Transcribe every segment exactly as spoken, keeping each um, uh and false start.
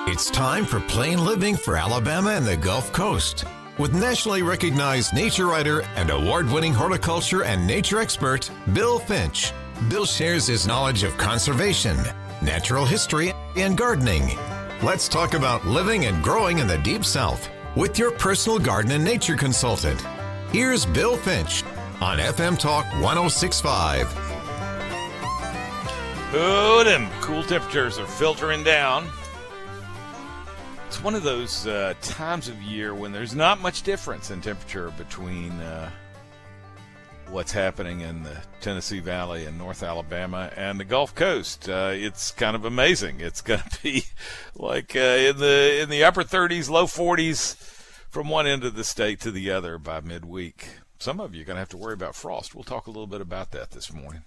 It's time for Plain Living for Alabama and the Gulf Coast. With nationally recognized nature writer and award-winning horticulture and nature expert, Bill Finch. Bill shares his knowledge of conservation, natural history, and gardening. Let's talk about living and growing in the Deep South with your personal garden and nature consultant. Here's Bill Finch on F M Talk one oh six point five. Oh, them cool temperatures are filtering down. It's one of those uh, times of year when there's not much difference in temperature between uh, what's happening in the Tennessee Valley and North Alabama and the Gulf Coast. Uh, it's kind of amazing. It's going to be like uh, in the in the upper thirties, low forties from one end of the state to the other by midweek. Some of you are going to have to worry about frost. We'll talk a little bit about that this morning.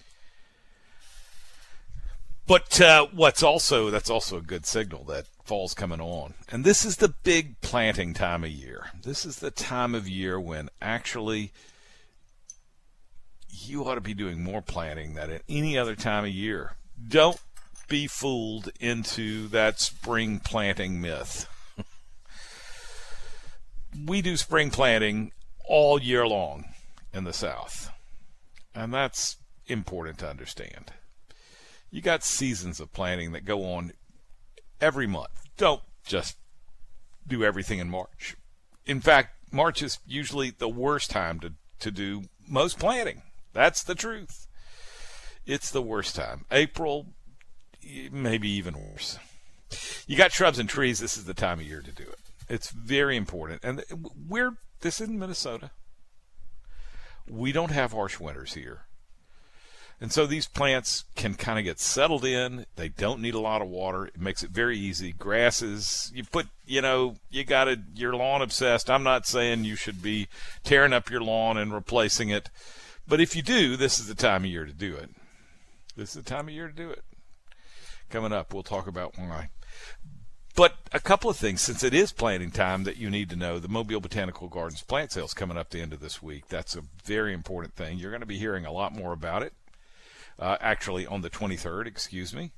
But uh, what's also that's also a good signal that fall's coming on. And this is the big planting time of year. This is the time of year when actually you ought to be doing more planting than at any other time of year. Don't be fooled into that spring planting myth. We do spring planting all year long in the South. And that's important to understand. You got seasons of planting that go on every month. Don't just do everything in March. In fact, March is usually the worst time to, to do most planting. That's the truth. It's the worst time. April, maybe even worse. You got shrubs and trees. This is the time of year to do it. It's very important. And we're, this isn't Minnesota. We don't have harsh winters here. And so these plants can kind of get settled in. They don't need a lot of water. It makes it very easy. Grasses, you put, you know, you got to, you're lawn obsessed. I'm not saying you should be tearing up your lawn and replacing it. But if you do, this is the time of year to do it. This is the time of year to do it. Coming up, we'll talk about why. But a couple of things, since it is planting time, that you need to know. The Mobile Botanical Gardens plant sale is coming up the end of this week. That's a very important thing. You're going to be hearing a lot more about it. Uh, actually, on the twenty-third, excuse me.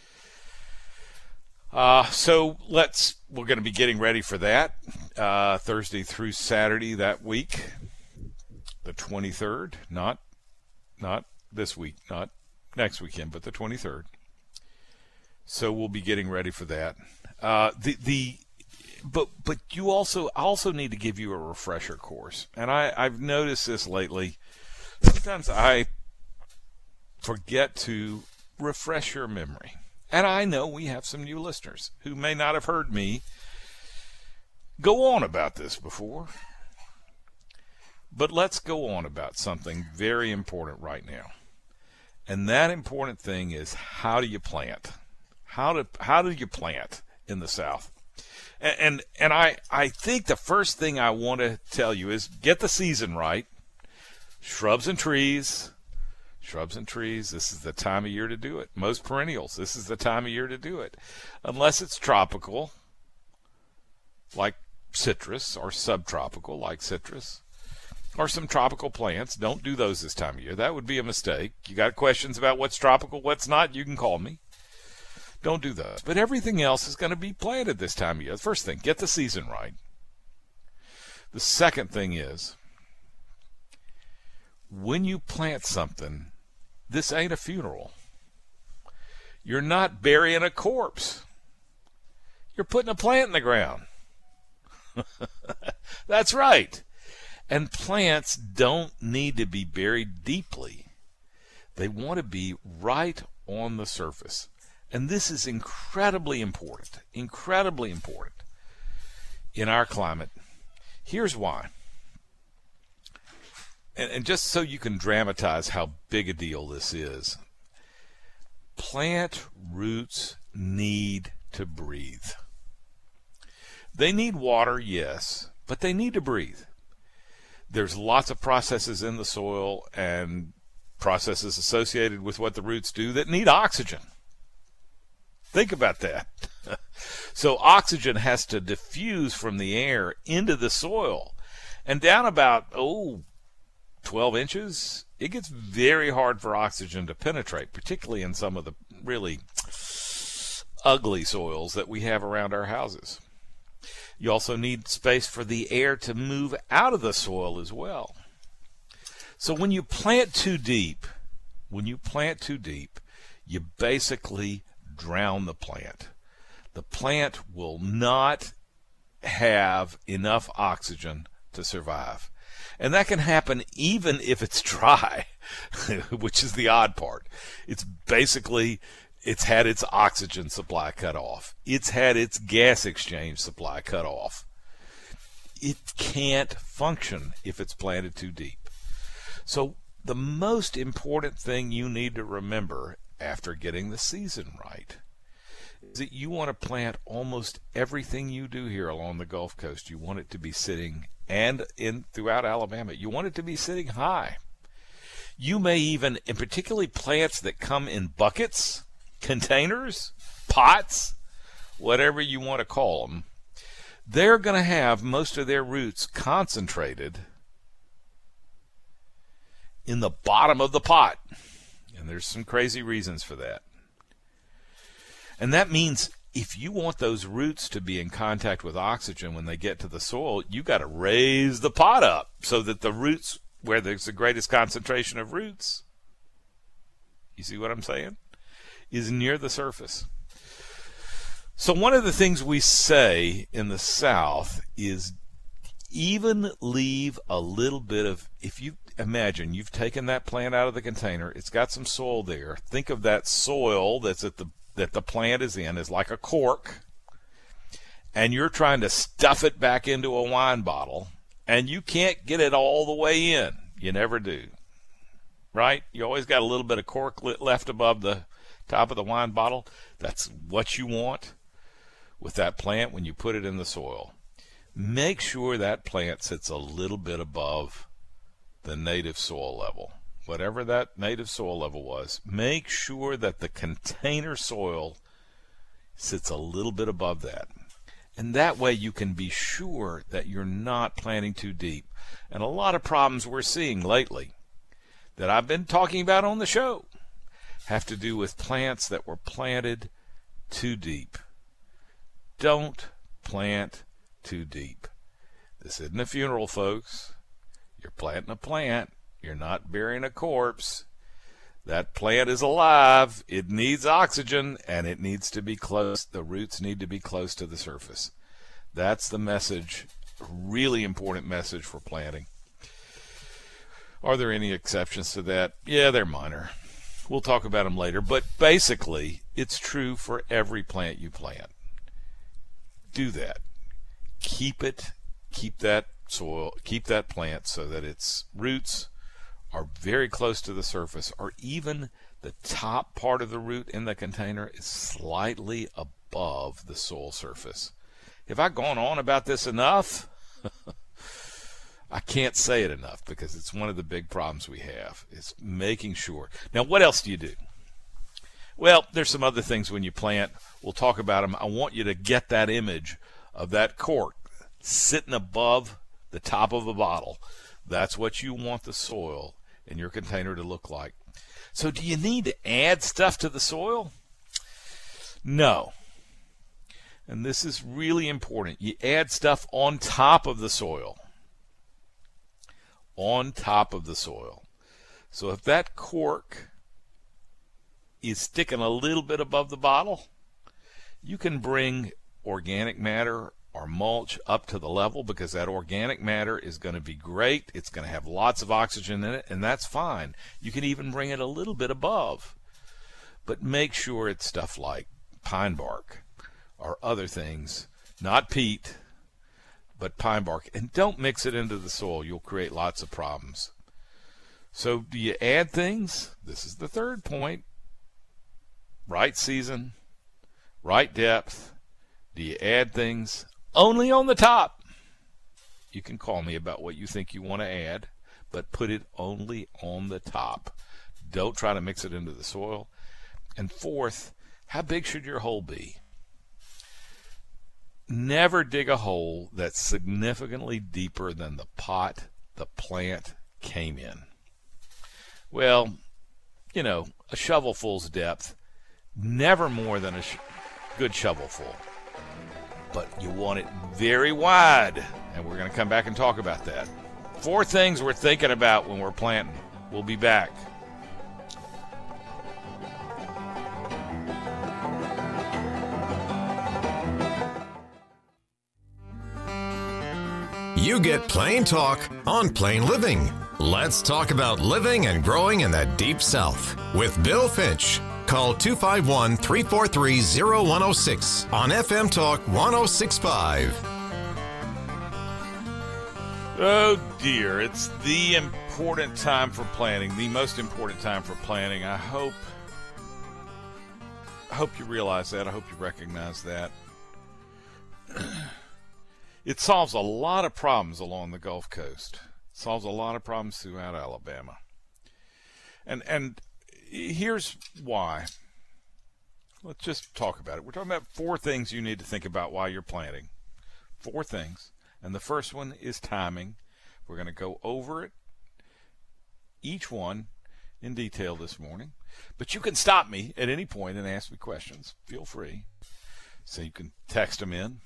Uh, so let's, we're going to be getting ready for that uh, Thursday through Saturday that week. The twenty-third, not, not this week, not next weekend, but the twenty-third. So we'll be getting ready for that. Uh, the the, but but you also I also need to give you a refresher course, and I I've noticed this lately. Sometimes I forget to refresh your memory. And I know we have some new listeners who may not have heard me go on about this before. But let's go on about something very important right now. And that important thing is, how do you plant? How do how do you plant in the South? And and, and I, I think the first thing I want to tell you is get the season right. Shrubs and trees. Shrubs and trees, this is the time of year to do it. Most perennials, this is the time of year to do it. Unless it's tropical, like citrus, or subtropical, like citrus, or some tropical plants. Don't do those this time of year. That would be a mistake. You got questions about what's tropical, what's not, you can call me. Don't do those. But everything else is going to be planted this time of year. The first thing, get the season right. The second thing is, when you plant something, this ain't a funeral. You're not burying a corpse. You're putting a plant in the ground. That's right. And plants don't need to be buried deeply. They want to be right on the surface. And this is incredibly important, incredibly important in our climate. Here's why. And, and just so you can dramatize how big a deal this is, plant roots need to breathe. They need water, yes, but they need to breathe. There's lots of processes in the soil and processes associated with what the roots do that need oxygen. Think about that. So oxygen has to diffuse from the air into the soil. And down about, oh, twelve inches, it gets very hard for oxygen to penetrate, particularly in some of the really ugly soils that we have around our houses. You also need space for the air to move out of the soil as well. So when you plant too deep, when you plant too deep, you basically drown the plant. The plant will not have enough oxygen to survive. And that can happen even if it's dry, which is the odd part. It's basically, it's had its oxygen supply cut off. It's had its gas exchange supply cut off. It can't function if it's planted too deep. So the most important thing you need to remember after getting the season right is that you want to plant almost everything you do here along the Gulf Coast. You want it to be sitting, and in throughout Alabama, you want it to be sitting high. You may even, and particularly plants that come in buckets, containers, pots, whatever you want to call them, they're going to have most of their roots concentrated in the bottom of the pot. And there's some crazy reasons for that. And that means if you want those roots to be in contact with oxygen when they get to the soil, you got to raise the pot up so that the roots, where there's the greatest concentration of roots, you see what I'm saying, is near the surface. So one of the things we say in the South is even leave a little bit of, if you imagine you've taken that plant out of the container, it's got some soil there. Think of that soil that's at the that the plant is in as like a cork, and you're trying to stuff it back into a wine bottle, and you can't get it all the way in. You never do, right? You always got a little bit of cork left above the top of the wine bottle. That's what you want with that plant when you put it in the soil. Make sure that plant sits a little bit above the native soil level. Whatever that native soil level was, make sure that the container soil sits a little bit above that. And that way you can be sure that you're not planting too deep. And a lot of problems we're seeing lately that I've been talking about on the show have to do with plants that were planted too deep. Don't plant too deep. This isn't a funeral, folks. You're planting a plant. You're not burying a corpse. That plant is alive. It needs oxygen, and it needs to be close. The roots need to be close to the surface. That's the message, a really important message for planting. Are there any exceptions to that? Yeah, they're minor. We'll talk about them later. But basically, it's true for every plant you plant. Do that. Keep it, keep that soil, keep that plant so that its roots are very close to the surface, or even the top part of the root in the container is slightly above the soil surface. Have I gone on about this enough? I can't say it enough because it's one of the big problems we have. It's making sure. Now, what else do you do? Well, there's some other things when you plant. We'll talk about them. I want you to get that image of that cork sitting above the top of a bottle. That's what you want the soil in your container to look like. So do you need to add stuff to the soil? No. And this is really important. You add stuff on top of the soil. On top of the soil. So if that cork is sticking a little bit above the bottle, you can bring organic matter or mulch up to the level, because that organic matter is going to be great. It's going to have lots of oxygen in it, and that's fine. You can even bring it a little bit above. But make sure it's stuff like pine bark or other things, not peat, but pine bark. And don't mix it into the soil. You'll create lots of problems. So do you add things? This is the third point. Right season, right depth. Do you add things? Only on the top. You can call me about what you think you want to add, but put it only on the top. Don't try to mix it into the soil. And fourth, how big should your hole be? Never dig a hole that's significantly deeper than the pot the plant came in. Well, you know, a shovelful's depth, never more than a sh- good shovelful. But you want it very wide, and we're going to come back and talk about that. Four things we're thinking about when we're planting. We'll be back. You get Plain Talk on Plain Living. Let's talk about living and growing in the Deep South with Bill Finch. Call two five one, three four three, zero one zero six on F M Talk one oh six point five. Oh dear, it's the important time for planting, the most important time for planting. I hope, I hope you realize that. I hope you recognize that. It solves a lot of problems along the Gulf Coast. It solves a lot of problems throughout Alabama. And and here's why. Let's just talk about it. We're talking about four things you need to think about while you're planting. Four things. And the first one is timing. We're going to go over it, each one in detail this morning. But you can stop me at any point and ask me questions. Feel free. So you can text them in.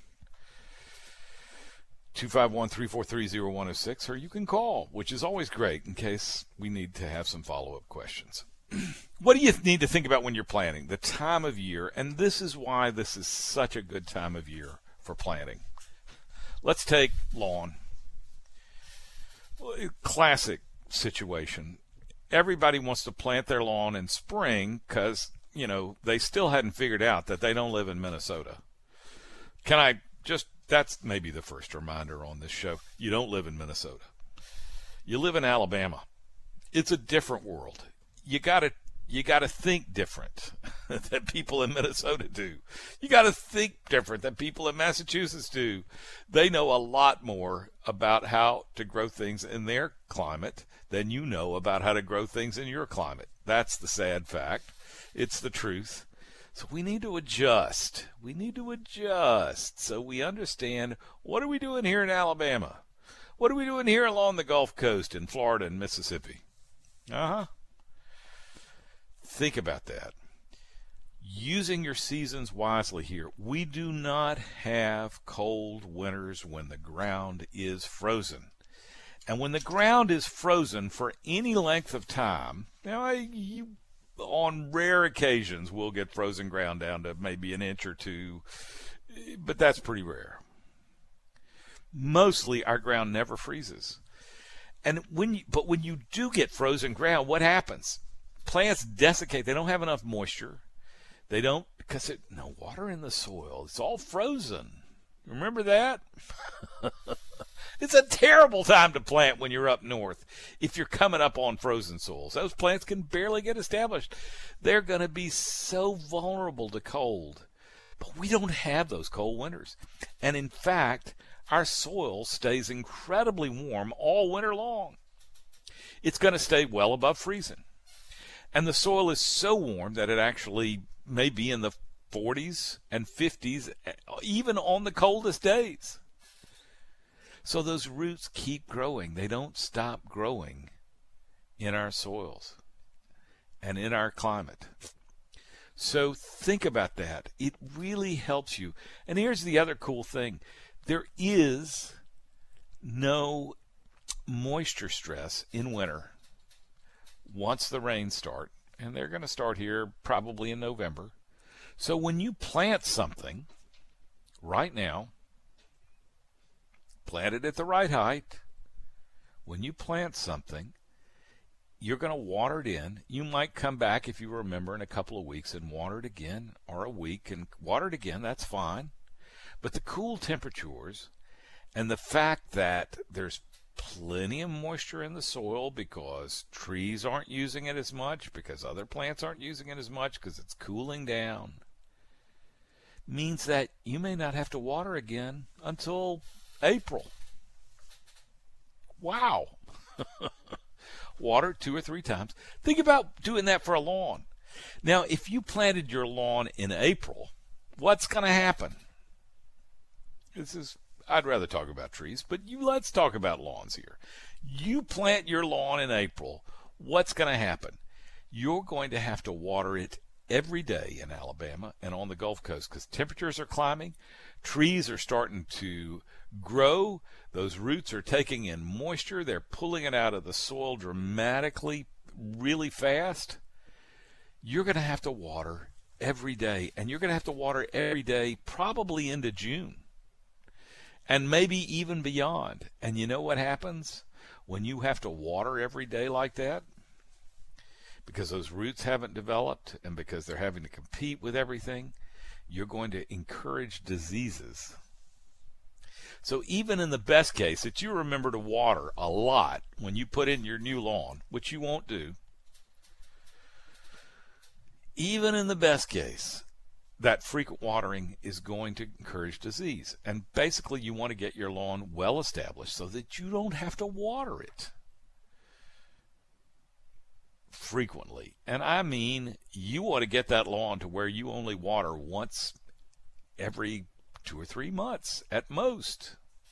two five one, three four three, zero one zero six, or you can call, which is always great in case we need to have some follow-up questions. What do you need to think about when you're planting? The time of year, and this is why this is such a good time of year for planting. Let's take lawn. Classic situation. Everybody wants to plant their lawn in spring because, you know, they still hadn't figured out that they don't live in Minnesota. Can I just, that's maybe the first reminder on this show. You don't live in Minnesota. You live in Alabama. It's a different world. You gotta you gotta think different than people in Minnesota do. You gotta think different than people in Massachusetts do. They know a lot more about how to grow things in their climate than you know about how to grow things in your climate. That's the sad fact. It's the truth. So we need to adjust. We need to adjust so we understand, what are we doing here in Alabama? What are we doing here along the Gulf Coast in Florida and Mississippi? Uh-huh. Think about that. Using your seasons wisely here. We do not have cold winters when the ground is frozen. And when the ground is frozen for any length of time, now you, on rare occasions we'll get frozen ground down to maybe an inch or two, but that's pretty rare. Mostly our ground never freezes. And when you, but when you do get frozen ground, what happens? Plants desiccate. They don't have enough moisture. They don't, because it, no water in the soil. It's all frozen. Remember that? It's a terrible time to plant when you're up north. If you're coming up on frozen soils, those plants can barely get established. They're going to be so vulnerable to cold. But we don't have those cold winters. And in fact, our soil stays incredibly warm all winter long. It's going to stay well above freezing. And the soil is so warm that it actually may be in the forties and fifties, even on the coldest days. So those roots keep growing. They don't stop growing in our soils and in our climate. So think about that. It really helps you. And here's the other cool thing. There is no moisture stress in winter once the rains start, and they're going to start here probably in November. So when you plant something right now, plant it at the right height. When you plant something, you're going to water it in. You might come back, if you remember, in a couple of weeks and water it again, or a week and water it again. That's fine. But the cool temperatures and the fact that there's plenty of moisture in the soil because trees aren't using it as much, because other plants aren't using it as much, because it's cooling down, means that you may not have to water again until April. Wow. Water two or three times. Think about doing that for a lawn. Now, if you planted your lawn in April, what's going to happen? This is, I'd rather talk about trees, but you let's talk about lawns here. You plant your lawn in April, what's going to happen? You're going to have to water it every day in Alabama and on the Gulf Coast because temperatures are climbing. Trees are starting to grow. Those roots are taking in moisture. They're pulling it out of the soil dramatically, really fast. You're going to have to water every day, and you're going to have to water every day probably into June and maybe even beyond. And you know what happens when you have to water every day like that? Because those roots haven't developed and because they're having to compete with everything, you're going to encourage diseases. So even in the best case that you remember to water a lot when you put in your new lawn, which you won't do, even in the best case, that frequent watering is going to encourage disease. And basically you want to get your lawn well established so that you don't have to water it frequently. And I mean, you want to get that lawn to where you only water once every two or three months at most.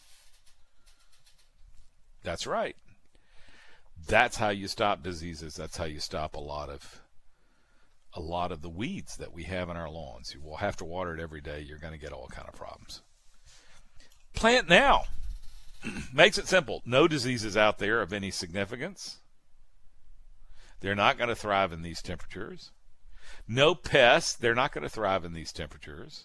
That's right. That's how you stop diseases. That's how you stop a lot of a lot of the weeds that we have in our lawns. You will have to water it every day. You're going to get all kind of problems. Plant now. Makes it simple. No diseases out there of any significance. They're not going to thrive in these temperatures. No pests. They're not going to thrive in these temperatures.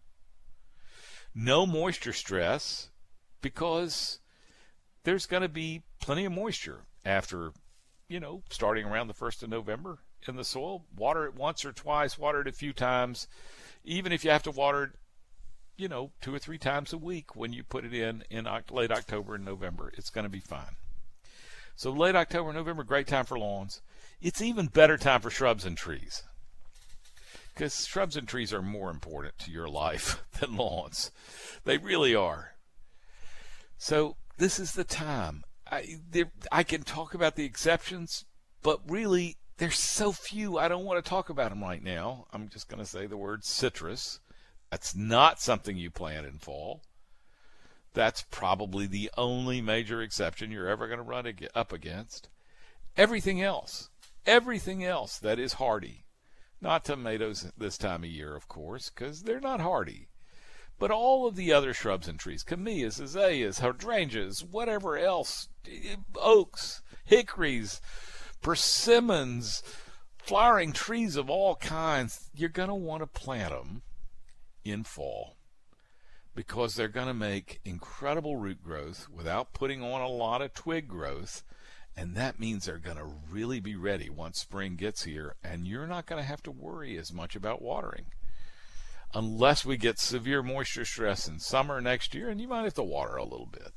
No moisture stress because there's going to be plenty of moisture after, you know, starting around the first of November in the soil. Water it once or twice, water it a few times. Even if you have to water it, you know, two or three times a week when you put it in in late October and November, it's going to be fine. So late October, November, great time for lawns. It's even better time for shrubs and trees because shrubs and trees are more important to your life than lawns. They really are. So this is the time. I, there, I can talk about the exceptions, but really there's so few I don't want to talk about them right now. I'm just going to say the word citrus. That's not something you plant in fall. That's probably the only major exception you're ever going to run up against. Everything else, everything else that is hardy, not tomatoes this time of year, of course, because they're not hardy, but all of the other shrubs and trees, camellias, azaleas, hydrangeas, whatever else, oaks, hickories, persimmons, flowering trees of all kinds, you're going to want to plant them in fall because they're going to make incredible root growth without putting on a lot of twig growth, and that means they're going to really be ready once spring gets here, and you're not going to have to worry as much about watering unless we get severe moisture stress in summer next year, and you might have to water a little bit.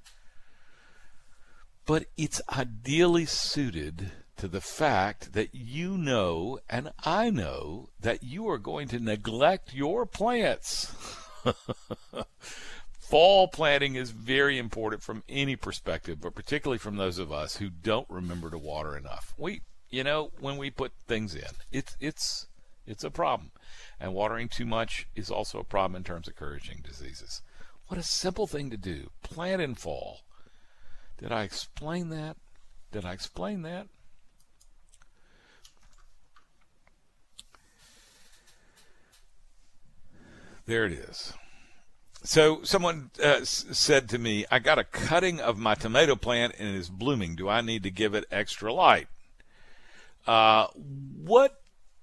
But it's ideally suited to the fact that you know, and I know, that you are going to neglect your plants. Fall planting is very important from any perspective, but particularly from those of us who don't remember to water enough. We, you know, when we put things in, it's it's it's a problem. And watering too much is also a problem in terms of encouraging diseases. What a simple thing to do. Plant in fall. Did I explain that? Did I explain that? There it is. So someone uh, s- said to me, I got a cutting of my tomato plant and it is blooming. Do I need to give it extra light? Uh, what?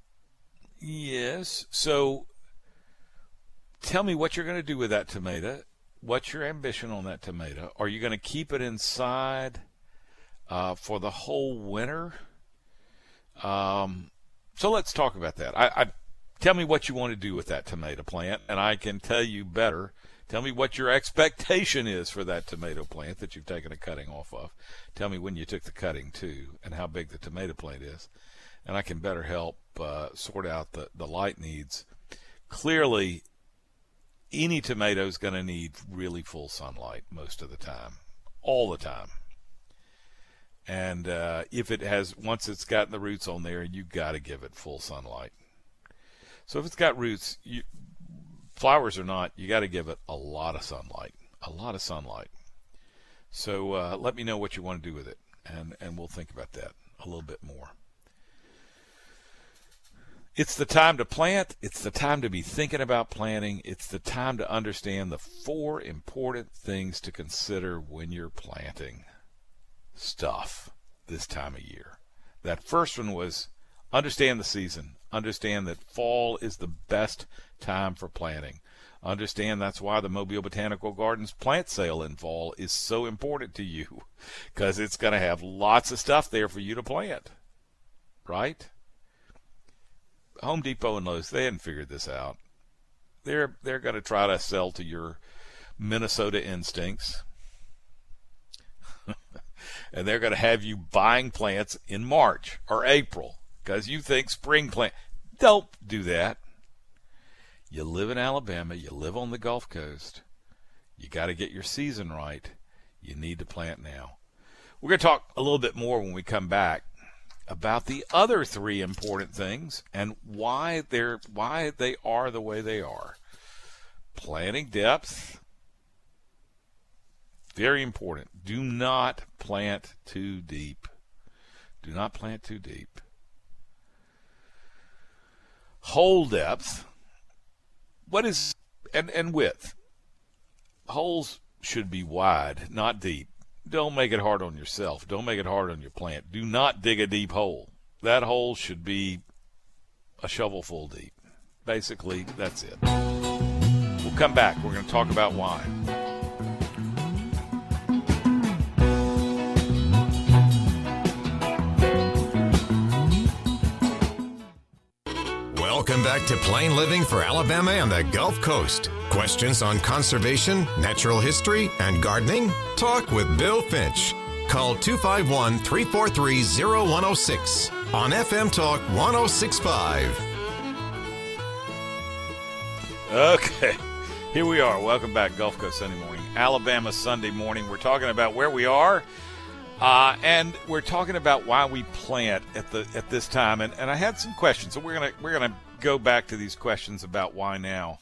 Yes. So tell me what you're going to do with that tomato. What's your ambition on that tomato? Are you going to keep it inside uh, for the whole winter? Um, so let's talk about that. I, I tell me what you want to do with that tomato plant, and I can tell you better. Tell me what your expectation is for that tomato plant that you've taken a cutting off of. Tell me when you took the cutting too, and how big the tomato plant is, and I can better help uh, sort out the, the light needs. Clearly, any tomato is going to need really full sunlight most of the time, all the time. And uh, if it has, once it's gotten the roots on there, you've got to give it full sunlight. So if it's got roots, you, flowers or not, you got to give it a lot of sunlight, a lot of sunlight. So uh, let me know what you want to do with it, and, and we'll think about that a little bit more. It's the time to plant. It's the time to be thinking about planting. It's the time to understand the four important things to consider when you're planting stuff this time of year. That first one was understand the season. Understand that fall is the best time for planting. Understand that's why the Mobile Botanical Gardens plant sale in fall is so important to you, because it's going to have lots of stuff there for you to plant, right? Home Depot and Lowe's, they hadn't figured this out. They're they're going to try to sell to your Minnesota instincts, and they're going to have you buying plants in March or April because you think spring plant. Don't do that. You live in Alabama. You live on the Gulf Coast. You got to get your season right. You need to plant now. We're going to talk a little bit more when we come back about the other three important things and why they're why they are the way they are. Planting depth, very important. Do not plant too deep. Do not plant too deep. Hole depth. What is and and width? Holes should be wide, not deep. Don't make it hard on yourself. Don't make it hard on your plant. Do not dig a deep hole. That hole should be a shovelful deep. Basically, that's it. We'll come back. We're going to talk about why. Welcome back to Plain Living for Alabama and the Gulf Coast. Questions on conservation, natural history, and gardening? Talk with Bill Finch. Call two five one, three four three, zero one zero six on F M Talk one oh six point five. Okay, here we are. Welcome back, Gulf Coast Sunday morning. Alabama Sunday morning. We're talking about where we are, uh, and we're talking about why we plant at the at this time. And, and I had some questions, so we're gonna we're gonna go back to these questions about why now.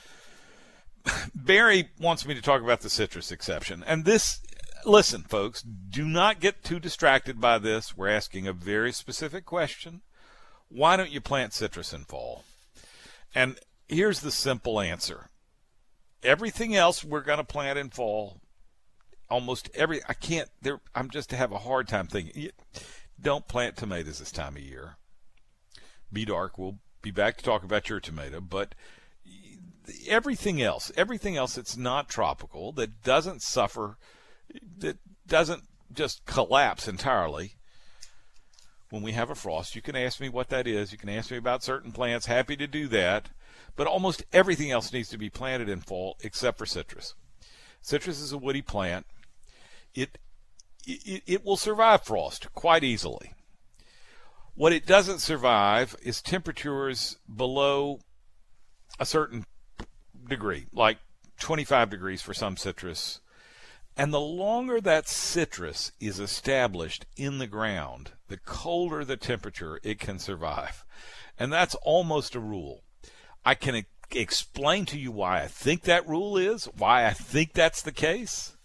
Barry wants me to talk about the citrus exception. And this, listen, folks, do not get too distracted by this. We're asking a very specific question. Why don't you plant citrus in fall? And here's the simple answer. Everything else we're going to plant in fall, almost every, I can't, there. I'm just to have a hard time thinking. Don't plant tomatoes this time of year. Be dark. We'll be back to talk about your tomato, but everything else, everything else that's not tropical, that doesn't suffer, that doesn't just collapse entirely when we have a frost. You can ask me what that is. You can ask me about certain plants. Happy to do that. But almost everything else needs to be planted in fall except for citrus. Citrus is a woody plant. It, it, it will survive frost quite easily. What it doesn't survive is temperatures below a certain degree, like twenty-five degrees for some citrus. And the longer that citrus is established in the ground, the colder the temperature it can survive. And that's almost a rule. I can e- explain to you why I think that rule is, why I think that's the case,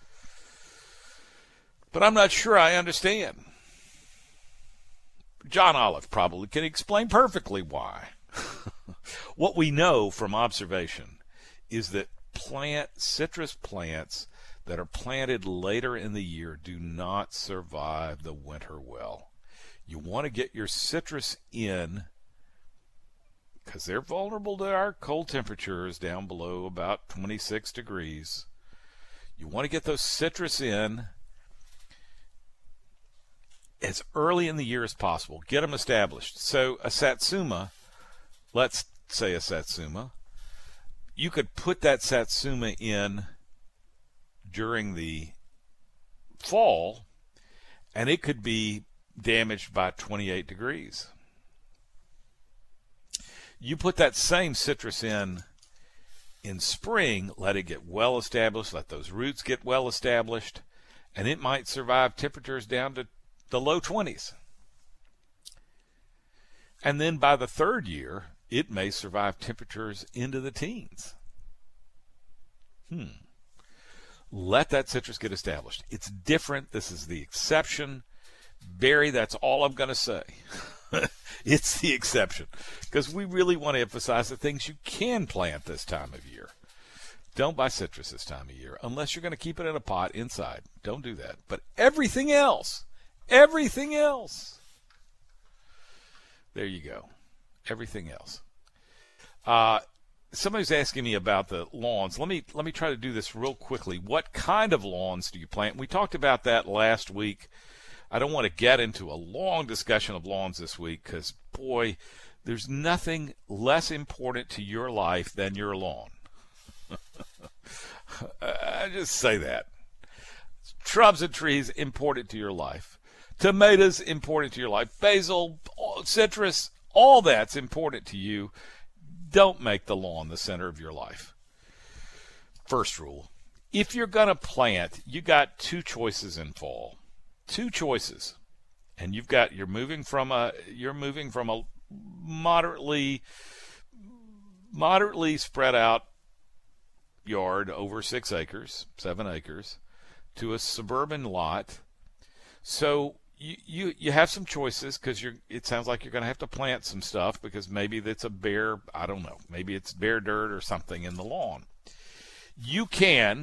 but I'm not sure I understand. John Olive probably can explain perfectly why. What we know from observation is that plant citrus plants that are planted later in the year do not survive the winter well. You want to get your citrus in because they're vulnerable to our cold temperatures down below about twenty-six degrees. You want to get those citrus in as early in the year as possible. Get them established. So a satsuma, let's say a satsuma, you could put that satsuma in during the fall, and it could be damaged by twenty-eight degrees. You put that same citrus in in spring, let it get well established, let those roots get well established, and it might survive temperatures down to the low twenties. And then by the third year, it may survive temperatures into the teens. Hmm. Let that citrus get established. It's different. This is the exception. Barry, that's all I'm going to say. It's the exception, because we really want to emphasize the things you can plant this time of year. Don't buy citrus this time of year unless you're going to keep it in a pot inside. Don't do that. But everything else, everything else, there you go. Everything else. Uh, somebody's asking me about the lawns. Let me let me try to do this real quickly. What kind of lawns do you plant? We talked about that last week. I don't want to get into a long discussion of lawns this week because, boy, there's nothing less important to your life than your lawn. I just say that. Shrubs and trees, important to your life. Tomatoes, important to your life. Basil, citrus, all that's important to you. Don't make the lawn the center of your life. First rule, if you're going to plant, you got two choices in fall. Two choices. And you've got, you're moving from a, you're moving from a moderately, moderately spread out yard over six acres, seven acres, to a suburban lot. So you you, you have some choices because you're. It sounds like you're going to have to plant some stuff because maybe that's a bare. I don't know. Maybe it's bare dirt or something in the lawn. You can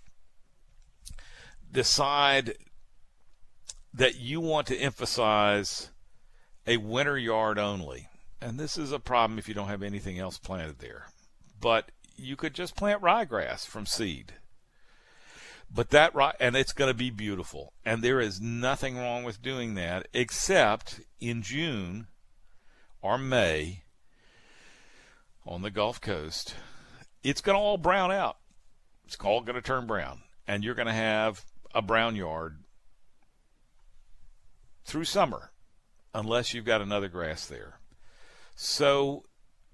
decide that you want to emphasize a winter yard only, and this is a problem if you don't have anything else planted there. But you could just plant ryegrass from seed. But that rye, and it's going to be beautiful. And there is nothing wrong with doing that, except in June or May on the Gulf Coast, it's going to all brown out. It's all going to turn brown. And you're going to have a brown yard through summer, unless you've got another grass there. So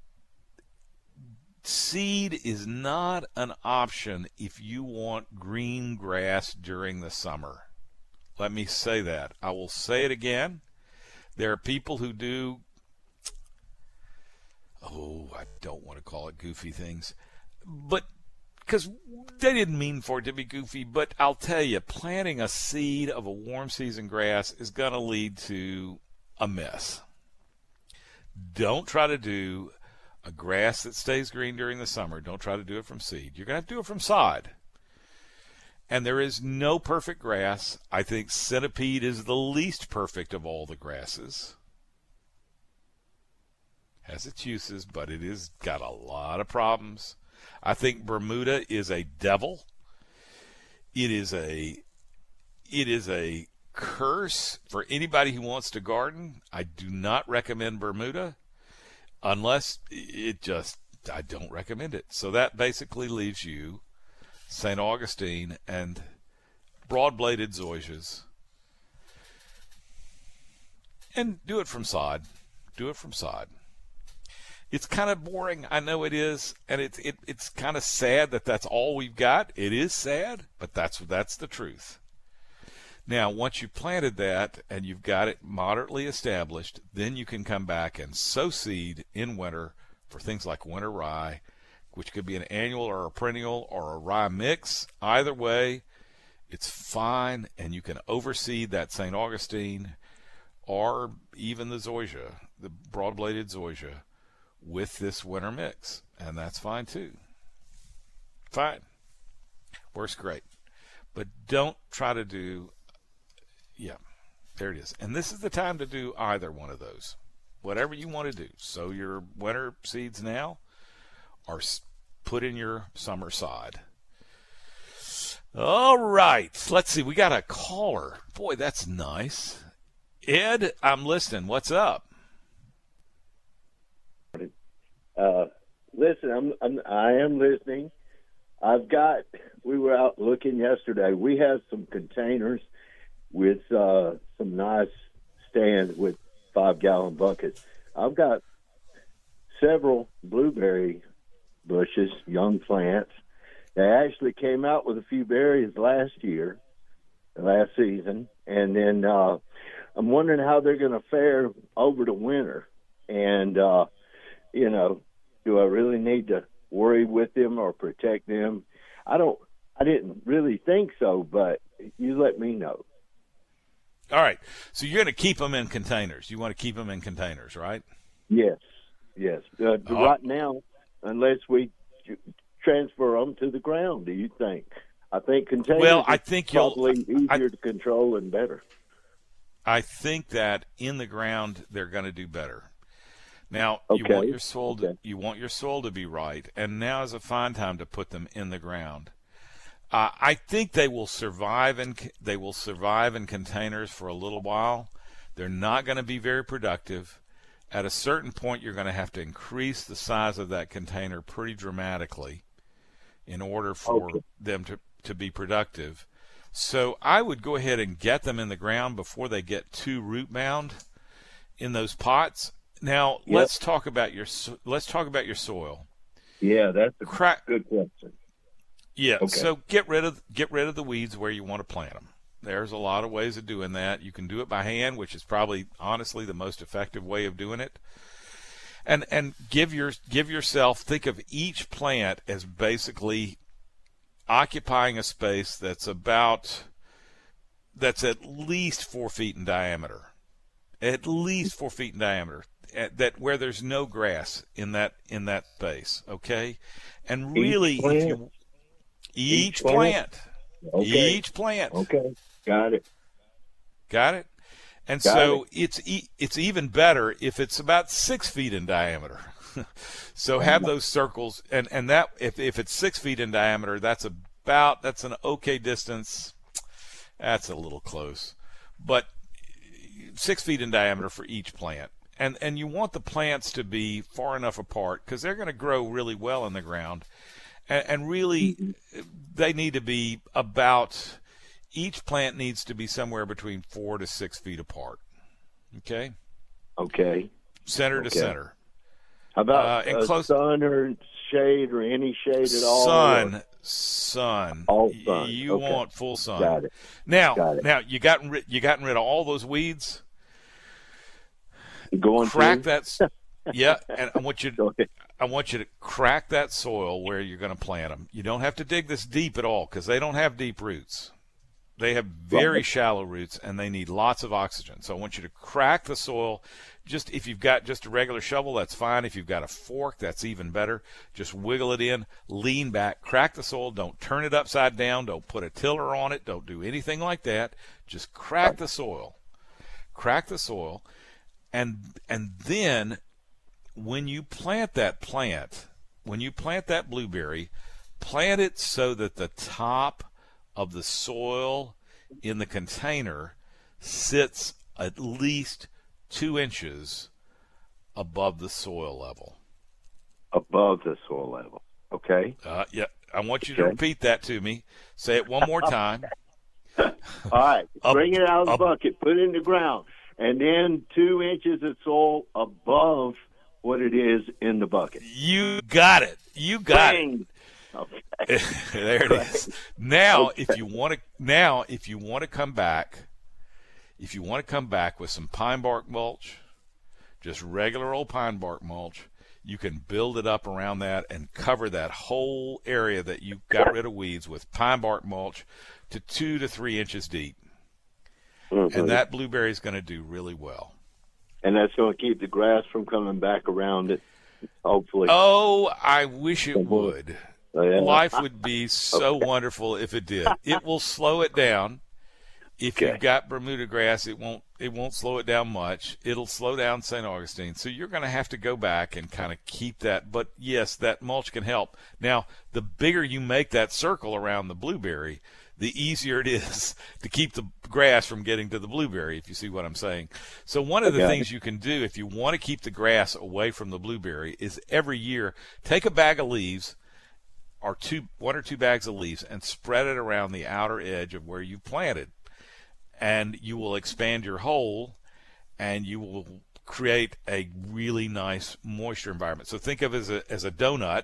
seed is not an option if you want green grass during the summer. Let me say that. I will say it again. There are people who do, oh, I don't want to call it goofy things, but because they didn't mean for it to be goofy, but I'll tell you, planting a seed of a warm season grass is going to lead to a mess. Don't try to do a grass that stays green during the summer. Don't try to do it from seed. You're going to have to do it from sod. And there is no perfect grass. I think centipede is the least perfect of all the grasses. Has its uses, but it has got a lot of problems. I think Bermuda is a devil. It is a it is a curse for anybody who wants to garden. I do not recommend Bermuda unless it just, I don't recommend it. So that basically leaves you Saint Augustine and broad-bladed zoysias. And do it from sod. Do it from sod. It's kind of boring. I know it is, and it's it, it's kind of sad that that's all we've got. It is sad, but that's that's the truth. Now, once you've planted that and you've got it moderately established, then you can come back and sow seed in winter for things like winter rye, which could be an annual or a perennial or a rye mix. Either way, it's fine, and you can overseed that Saint Augustine or even the zoysia, the broad-bladed zoysia, with this winter mix, and that's fine too. Fine. Works great. But don't try to do, yeah, there it is. And this is the time to do either one of those. Whatever you want to do. Sow your winter seeds now or put in your summer sod. All right. Let's see. We got a caller. Boy, that's nice. Ed, I'm listening. What's up? Uh, listen, I'm, I'm, I am listening. I've got, we were out looking yesterday. We have some containers with uh, some nice stands with five-gallon buckets. I've got several blueberry bushes, young plants. They actually came out with a few berries last year, last season, and then uh, I'm wondering how they're going to fare over the winter. And, uh, you know, do I really need to worry with them or protect them? I don't. I didn't really think so, but you let me know. All right. So you're going to keep them in containers. You want to keep them in containers, right? Yes, yes. Uh, Oh. Right now, unless we transfer them to the ground, do you think? I think containers Well, I are think you'll- probably easier I- to control and better. I think that in the ground they're going to do better. Now you Okay. want your soil to, Okay. you want your soil to be right, and now is a fine time to put them in the ground. Uh, I think they will survive in they will survive in containers for a little while. They're not going to be very productive. At a certain point, you're going to have to increase the size of that container pretty dramatically in order for Okay. them to, to be productive. So I would go ahead and get them in the ground before they get too root bound in those pots. Now Yep. let's talk about your so- let's talk about your soil. Yeah, that's a Crack. good question. Yeah. Okay. So get rid of get rid of the weeds where you want to plant them. There's a lot of ways of doing that. You can do it by hand, which is probably honestly the most effective way of doing it. And and give your give yourself think of each plant as basically occupying a space that's about that's at least four feet in diameter. At least four feet in diameter. At that where there's no grass in that in that space. Okay? And really Each if plant? you Each each plant? plant. Okay. Each plant. Okay, got it. Got it? And Got so it's e- it's even better if it's about six feet in diameter. So have those circles, and, and that if, if it's six feet in diameter, that's about that's an okay distance. That's a little close, but six feet in diameter for each plant. And and you want the plants to be far enough apart because they're going to grow really well in the ground, and, and really they need to be about. Each plant needs to be somewhere between four to six feet apart. Okay, Okay. center to Okay. center. How about Uh, and uh, close- sun or shade or any shade at all? Sun, sun. All Y- sun. You Okay. want full sun. Got it. Now, Got it. now you gotten rid you gotten rid of all those weeds. Going Crack to? that. s- Yeah, and I want you. Go ahead. I want you to crack that soil where you're going to plant them. You don't have to dig this deep at all because they don't have deep roots. They have very Right. shallow roots and they need lots of oxygen. So I want you to crack the soil. Just if you've got just a regular shovel, that's fine. If you've got a fork, that's even better. Just wiggle it in, lean back, crack the soil. Don't turn it upside down. Don't put a tiller on it. Don't do anything like that. Just crack the soil. Crack the soil. And and then when you plant that plant, when you plant that blueberry, plant it so that the top of the soil in the container sits at least two inches above the soil level. Above the soil level. Okay. Uh, yeah, I want you to Okay. repeat that to me. Say it one more time. All right. Up- Bring it out of the up- bucket. Put it in the ground. And then two inches of soil above what it is in the bucket. You got it. You got it. Bang. Okay. There it is. Now, if you want to, now if you want to come back, if you want to come back with some pine bark mulch, just regular old pine bark mulch, you can build it up around that and cover that whole area that you got rid of weeds with pine bark mulch to two to three inches deep, Mhm. and that blueberry is going to do really well. And that's going to keep the grass from coming back around it, hopefully. Oh, I wish it would. Oh, yeah. Life would be so wonderful if it did. It will slow it down. If Okay. you've got Bermuda grass, it won't it won't slow it down much. It'll slow down Saint Augustine. So you're going to have to go back and kind of keep that. But yes, that mulch can help. Now, the bigger you make that circle around the blueberry, the easier it is to keep the grass from getting to the blueberry, if you see what I'm saying. So one of the Okay. things you can do if you want to keep the grass away from the blueberry is every year take a bag of leaves or two, one or two bags of leaves and spread it around the outer edge of where you planted. And you will expand your hole and you will create a really nice moisture environment. So think of it as a, as a donut.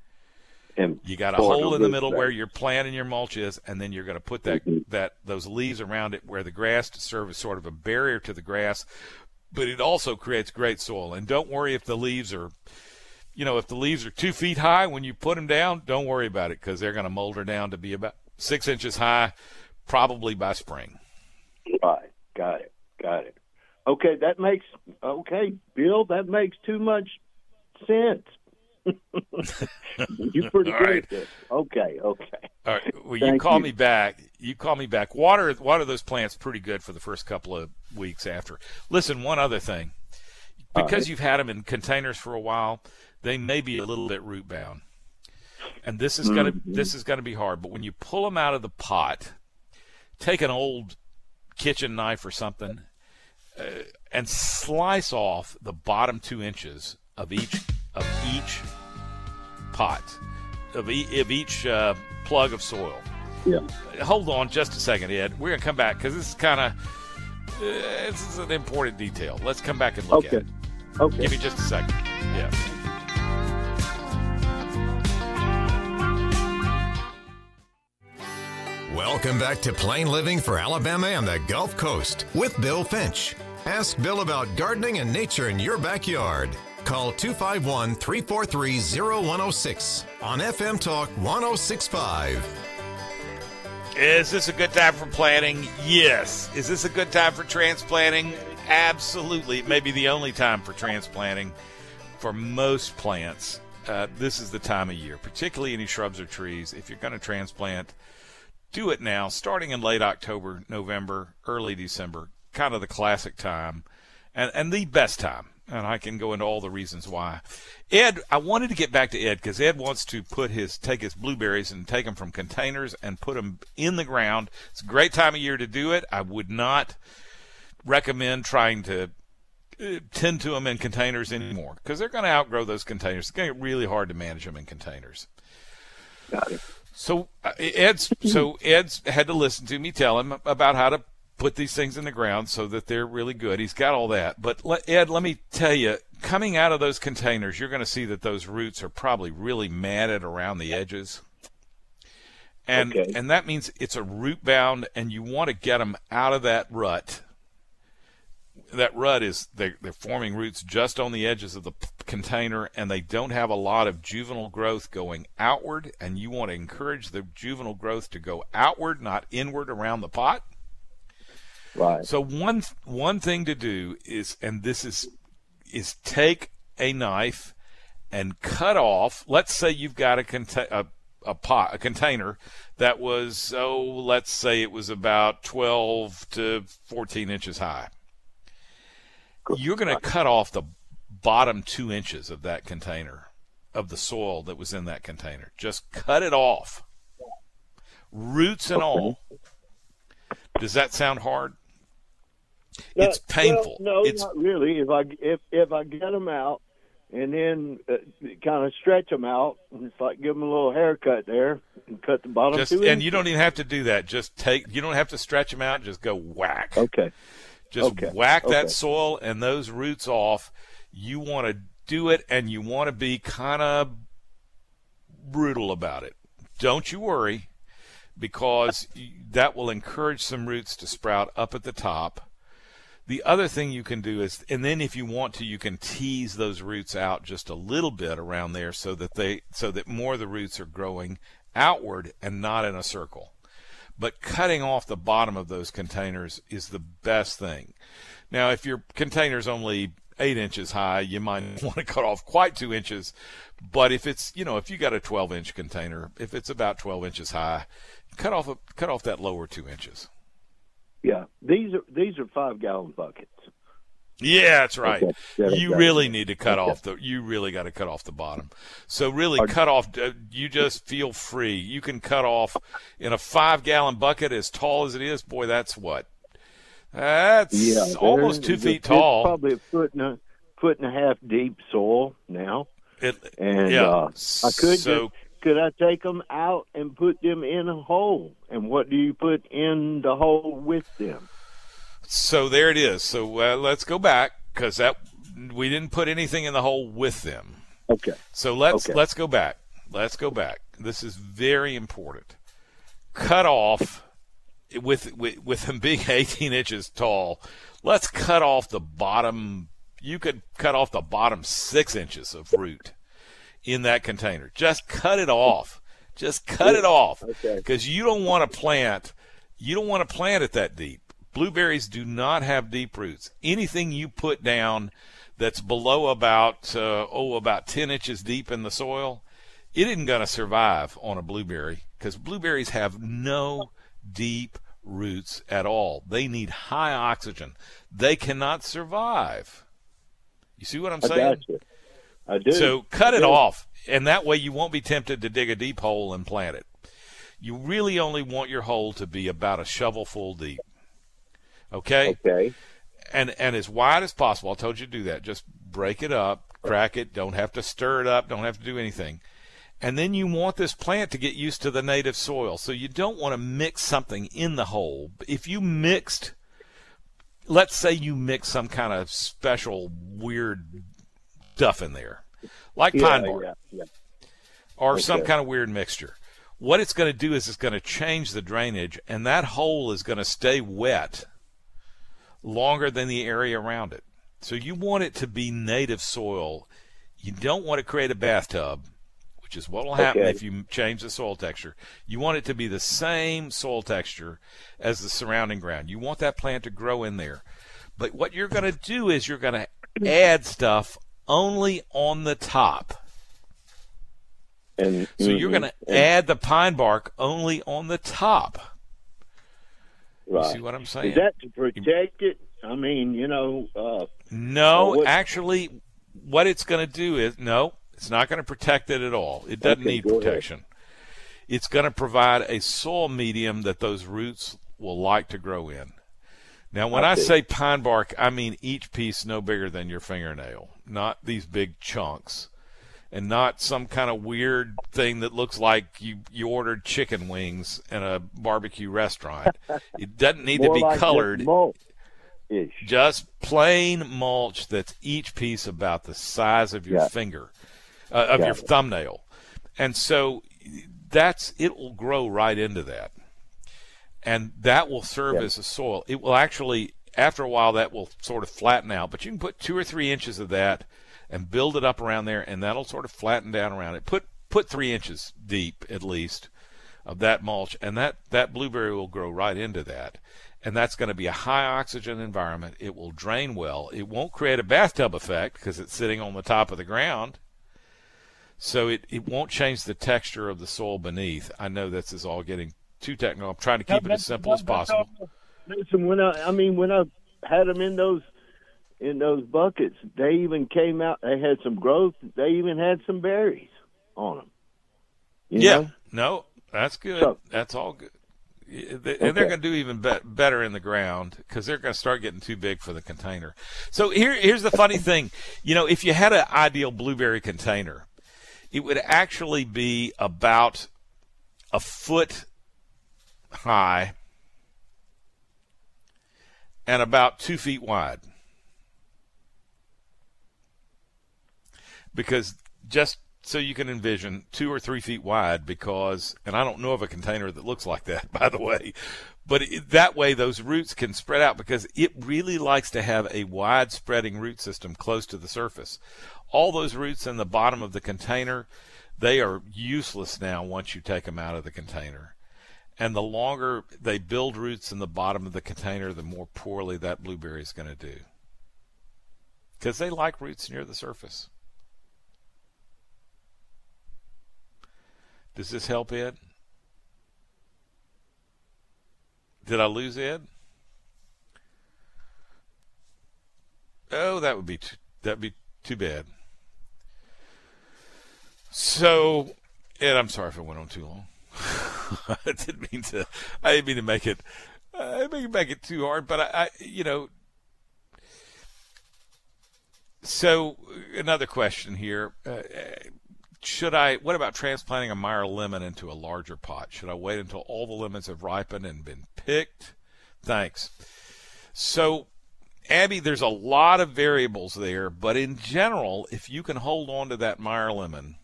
And You got a pour hole the in the roots middle back. where your plant and your mulch is, and then you're going to put that, Mhm. that those leaves around it where the grass to serve as sort of a barrier to the grass, but it also creates great soil. And don't worry if the leaves are, you know, if the leaves are two feet high when you put them down, don't worry about it because they're going to molder down to be about six inches high, probably by spring. Right. got it, got it. Okay, that makes okay, Bill. That makes too much sense. You're pretty All good right. at this. Okay, okay. All right. Well, you Thank call you. me back. You call me back. Water, water those plants pretty good for the first couple of weeks after. Listen, one other thing. Because All right. you've had them in containers for a while, they may be a little bit root bound. And this is gonna Mhm. this is gonna be hard. But when you pull them out of the pot, take an old kitchen knife or something, uh, and slice off the bottom two inches of each of each pot of, e- of each uh, plug of soil. Yeah. Hold on just a second, Ed. We're gonna come back because this is kind of uh, this is an important detail. Let's come back and look Okay. at it. Okay. Give me just a second. Yeah. Welcome back to Plain Living for Alabama and the Gulf Coast with Bill Finch. Ask Bill about gardening and nature in your backyard. Call two five one, three four three, zero one zero six on F M Talk one oh six point five. Is this a good time for planting? Yes. Is this a good time for transplanting? Absolutely. It may be the only time for transplanting for most plants. Uh, this is the time of year, particularly any shrubs or trees. If you're going to transplant, do it now, starting in late October, November, early December, kind of the classic time and, and the best time. And I can go into all the reasons why. Ed, I wanted to get back to Ed because Ed wants to put his take his blueberries and take them from containers and put them in the ground. It's a great time of year to do it. I would not recommend trying to uh, tend to them in containers anymore because they're going to outgrow those containers. It's going to get really hard to manage them in containers. Got it. So uh, Ed's so Ed's had to listen to me tell him about how to put these things in the ground so that they're really good. He's got all that. But let, Ed, let me tell you, coming out of those containers, you're going to see that those roots are probably really matted around the edges. And Okay. and that means it's a root bound, and you want to get them out of that rut. That rut is they're, they're forming roots just on the edges of the p- container, and they don't have a lot of juvenile growth going outward, and you want to encourage the juvenile growth to go outward, not inward around the pot. Right. So one one thing to do is, and this is, is take a knife and cut off. Let's say you've got a conta- a, a pot, a container that was, oh, let's say it was about twelve to fourteen inches high. You're going to cut off the bottom two inches of that container, of the soil that was in that container. Just cut it off, roots and all. Does that sound hard? No, It's painful. Well, no, It's not really. If I if if I get them out and then uh, kind of stretch them out, it's like give them a little haircut there and cut the bottom just, two and inches. you don't even have to do that. Just take. You don't have to stretch them out. Just go whack. Okay. Just Okay. whack that Okay. soil and those roots off. You want to do it, and you want to be kind of brutal about it. Don't you worry, because that will encourage some roots to sprout up at the top. The other thing you can do is, and then if you want to, you can tease those roots out just a little bit around there so that they, so that more of the roots are growing outward and not in a circle. But cutting off the bottom of those containers is the best thing. Now, if your container's only eight inches high, you might want to cut off quite two inches. But if it's, you know, if you got a twelve inch container, if it's about twelve inches high, cut off a, cut off that lower two inches. Yeah. These are these are five gallon buckets. Yeah, that's right. Okay. Yeah, You yeah. really need to cut Okay. off the. You really got to cut off the bottom. So really, Are- cut off. uh, You just feel free. You can cut off in a five-gallon bucket as tall as it is. Boy, that's what. That's Yeah. almost two there's- feet it's tall. Probably a foot and a foot and a half deep soil now. It, And yeah. uh, I could so just, could I take them out and put them in a hole? And what do you put in the hole with them? so there it is. So uh, let's go back because that we didn't put anything in the hole with them. Okay. So let's Okay. let's go back. Let's go back. This is very important. Cut off with with, with them being eighteen inches tall. Let's cut off the bottom. You could cut off the bottom six inches of root in that container. Just cut it off. Just cut it off Okay. because you don't want to plant. You don't want to plant it that deep. Blueberries do not have deep roots. Anything you put down that's below about, uh, oh, about ten inches deep in the soil, it isn't going to survive on a blueberry because blueberries have no deep roots at all. They need high oxygen. They cannot survive. You see what I'm saying? I got you. I do. So cut I it do. off, and that way you won't be tempted to dig a deep hole and plant it. You really only want your hole to be about a shovelful deep. Okay? Okay. And and as wide as possible. I told you to do that. Just break it up, crack it. Don't have to stir it up. Don't have to do anything. And then you want this plant to get used to the native soil. So you don't want to mix something in the hole. If you mixed, let's say you mix some kind of special weird stuff in there, like Yeah, pine bark yeah, yeah. or Okay. some kind of weird mixture. What it's going to do is it's going to change the drainage, and that hole is going to stay wet longer than the area around it. So you want it to be native soil. You don't want to create a bathtub, which is what will happen Okay. if you change the soil texture. You want it to be the same soil texture as the surrounding ground. You want that plant to grow in there. But what you're going to do is you're going to add stuff only on the top. And So you're mhm. going to And- add the pine bark only on the top. right. You see what I'm saying? Is that to protect it? I mean, you know, uh, No, Or what- actually, what it's going to do is, no, it's not going to protect it at all. It doesn't Okay, need go ahead. protection. It's going to provide a soil medium that those roots will like to grow in. Now, when I, I see. say pine bark, I mean each piece no bigger than your fingernail, not these big chunks, and not some kind of weird thing that looks like you, you ordered chicken wings in a barbecue restaurant. It doesn't need to more be like colored. just mulch-ish. Just plain mulch that's each piece about the size of your Yeah. finger, uh, of Got your it. thumbnail. And so that's, it will grow right into that. And that will serve Yeah. as a soil. It will actually, after a while, that will sort of flatten out. But you can put two or three inches of that and build it up around there, and that'll sort of flatten down around it. Put put three inches deep, at least, of that mulch, and that, that blueberry will grow right into that. And that's going to be a high oxygen environment. It will drain well. It won't create a bathtub effect because it's sitting on the top of the ground. So it, it won't change the texture of the soil beneath. I know this is all getting too technical. I'm trying to keep it as simple as possible. Listen, when I, I mean, when I had them in those in those buckets, they even came out. They had some growth. They even had some berries on them. You Yeah. know? No, that's good. So- That's all good. They- And they're Okay. going to do even be- better in the ground because they're going to start getting too big for the container. So here, here's the funny thing. You know, if you had an ideal blueberry container, it would actually be about a foot high and about two feet wide. Because just so you can envision, two or three feet wide, because, and I don't know of a container that looks like that, by the way, but it, that way those roots can spread out because it really likes to have a wide spreading root system close to the surface. All those roots in the bottom of the container, they are useless now once you take them out of the container. And the longer they build roots in the bottom of the container, the more poorly that blueberry is going to do. Because they like roots near the surface. Does this help, Ed? Did I lose Ed? Oh, that would be too, that'd be too bad. So, Ed, I'm sorry if I went on too long. I didn't mean to. I didn't mean to make it. I didn't mean to make it too hard, but I, I, you know. So another question here. Uh, Should I, what about transplanting a Meyer lemon into a larger pot? Should I wait until all the lemons have ripened and been picked? Thanks. So, Abby, there's a lot of variables there, but in general, if you can hold on to that Meyer lemon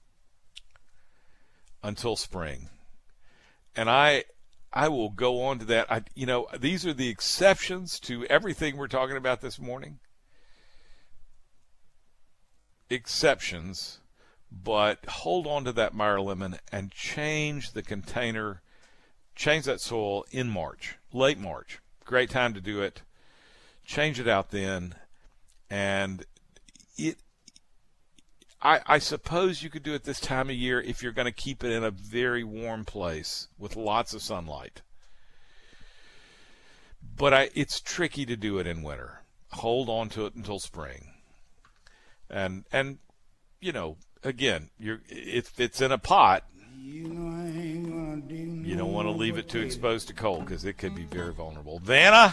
until spring, and I, I will go on to that. I, you know, these are the exceptions to everything we're talking about this morning. Exceptions. But hold on to that Meyer lemon and change the container, change that soil in March, late March. great time to do it. Change it out then. And it, I, I suppose you could do it this time of year if you're going to keep it in a very warm place with lots of sunlight. But I, it's tricky to do it in winter. Hold on to it until spring. And, and you know, again, you're, if it's in a pot, you don't want to leave it too exposed to cold because it could be very vulnerable. Vanna,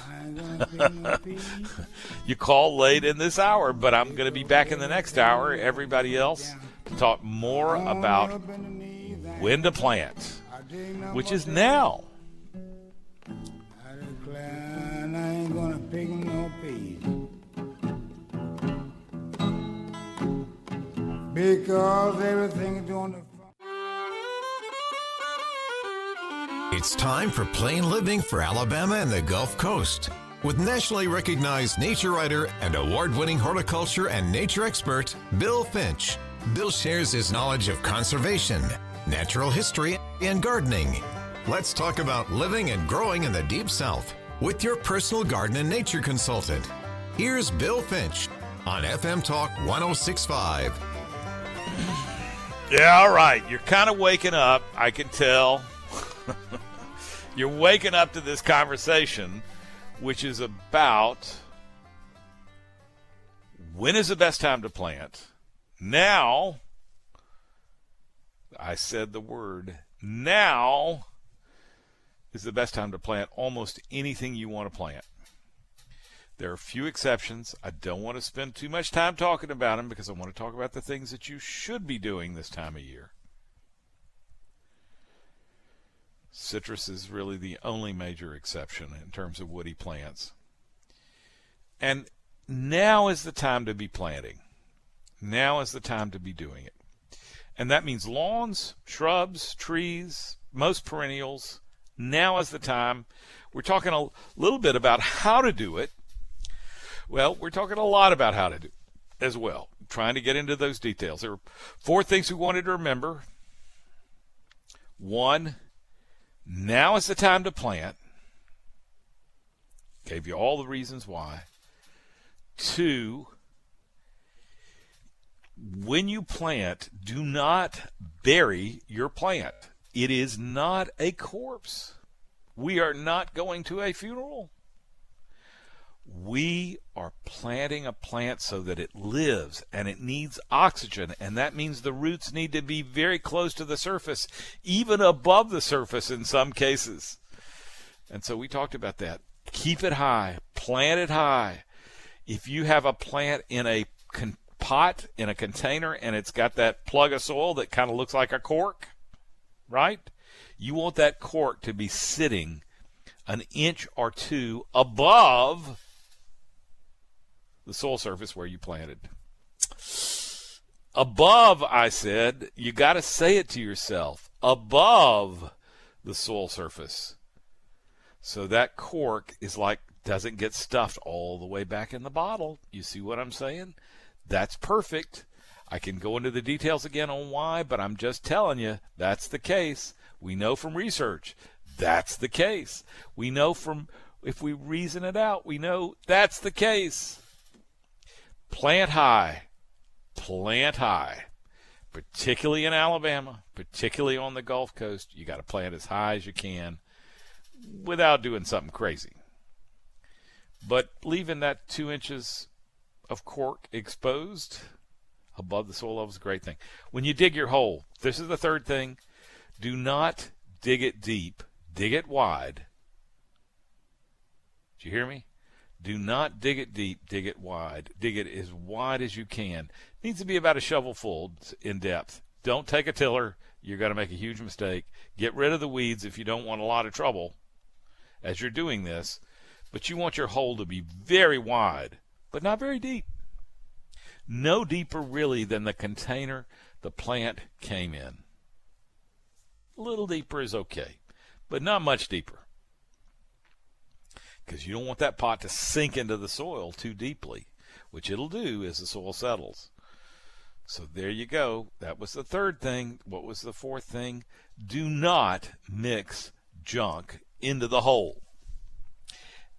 you call late in this hour, but I'm going to be back in the next hour. Everybody else to talk more about when to plant, which is now. I ain't gonna pick no peas because everything's on the. It's time for Plain Living for Alabama and the Gulf Coast with nationally recognized nature writer and award-winning horticulture and nature expert Bill Finch. Bill shares his knowledge of conservation, natural history, and gardening. Let's talk about living and growing in the Deep South with your personal garden and nature consultant. Here's Bill Finch on F M Talk one oh six point five. Yeah, all right. You're kind of waking up, I can tell. You're waking up to this conversation, which is about when is the best time to plant. Now, I said the word, now is the best time to plant almost anything you want to plant. There are a few exceptions. I don't want to spend too much time talking about them because I want to talk about the things that you should be doing this time of year. Citrus is really the only major exception in terms of woody plants. And now is the time to be planting. Now is the time to be doing it. And that means lawns, shrubs, trees, most perennials. Now is the time. We're talking a little bit about how to do it. Well, we're talking a lot about how to do it as well. I'm trying to get into those details. There are four things we wanted to remember. One, now is the time to plant. Gave you all the reasons why. Two, when you plant, do not bury your plant. It is not a corpse. We are not going to a funeral. We are planting a plant so that it lives and it needs oxygen, and that means the roots need to be very close to the surface, even above the surface in some cases. And so we talked about that. Keep it high. Plant it high. If you have a plant in a con- pot, in a container, and it's got that plug of soil that kind of looks like a cork, right? You want that cork to be sitting an inch or two above the soil surface where you planted. Above, I said, you got to say it to yourself, above the soil surface. So that cork is like, doesn't get stuffed all the way back in the bottle. You see what I'm saying? That's perfect. I can go into the details again on why, but I'm just telling you, that's the case. We know from research, that's the case. We know from, if we reason it out, we know that's the case. Plant high. Plant high. Particularly in Alabama, particularly on the Gulf Coast, you got to plant as high as you can without doing something crazy. But leaving that two inches of cork exposed above the soil level is a great thing. When you dig your hole, this is the third thing, do not dig it deep. Dig it wide. Did you hear me? Do not dig it deep. Dig it wide. Dig it as wide as you can. It needs to be about a shovel full in depth. Don't take a tiller. You're going to make a huge mistake. Get rid of the weeds if you don't want a lot of trouble as you're doing this. But you want your hole to be very wide, but not very deep. No deeper really than the container the plant came in. A little deeper is okay, but not much deeper, because you don't want that pot to sink into the soil too deeply, which it'll do as the soil settles. So there you go. That was the third thing. What was the fourth thing? Do not mix junk into the hole.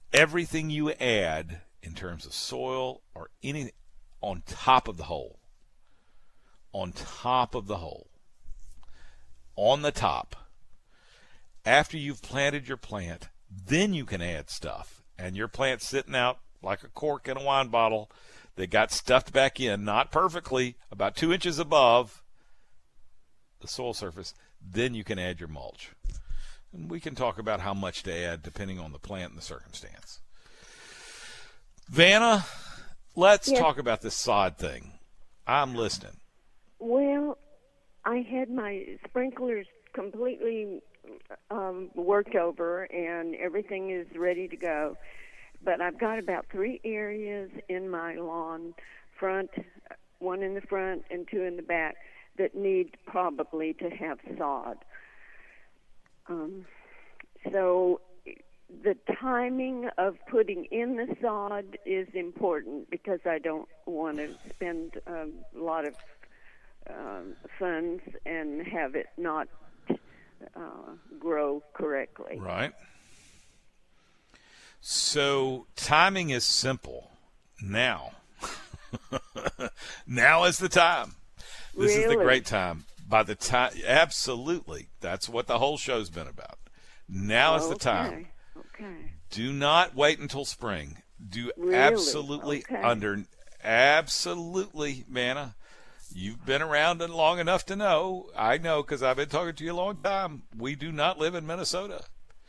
everything you add in terms of soil or anything on top of the hole, on top of the hole, on the top, after you've planted your plant, then you can add stuff. And your plant's sitting out like a cork in a wine bottle that got stuffed back in, not perfectly, about two inches above the soil surface. Then you can add your mulch. And we can talk about how much to add depending on the plant and the circumstance. Vanna, let's yes. talk about this sod thing. I'm listening. Well, I had my sprinklers completely um, worked over, and everything is ready to go. But I've got about three areas in my lawn, front, one in the front and two in the back, that need probably to have sod. Um, so the timing of putting in the sod is important because I don't want to spend um, a lot of um, funds and have it not uh, grow correctly. Right. So timing is simple. Now. Now is the time. This Really? is the great time. By the time, absolutely. That's what the whole show's been about. Now is the time. Okay. Do not wait until spring. Do Really? absolutely Okay. under absolutely, Vanna. You've been around long enough to know. I know because I've been talking to you a long time. We do not live in Minnesota.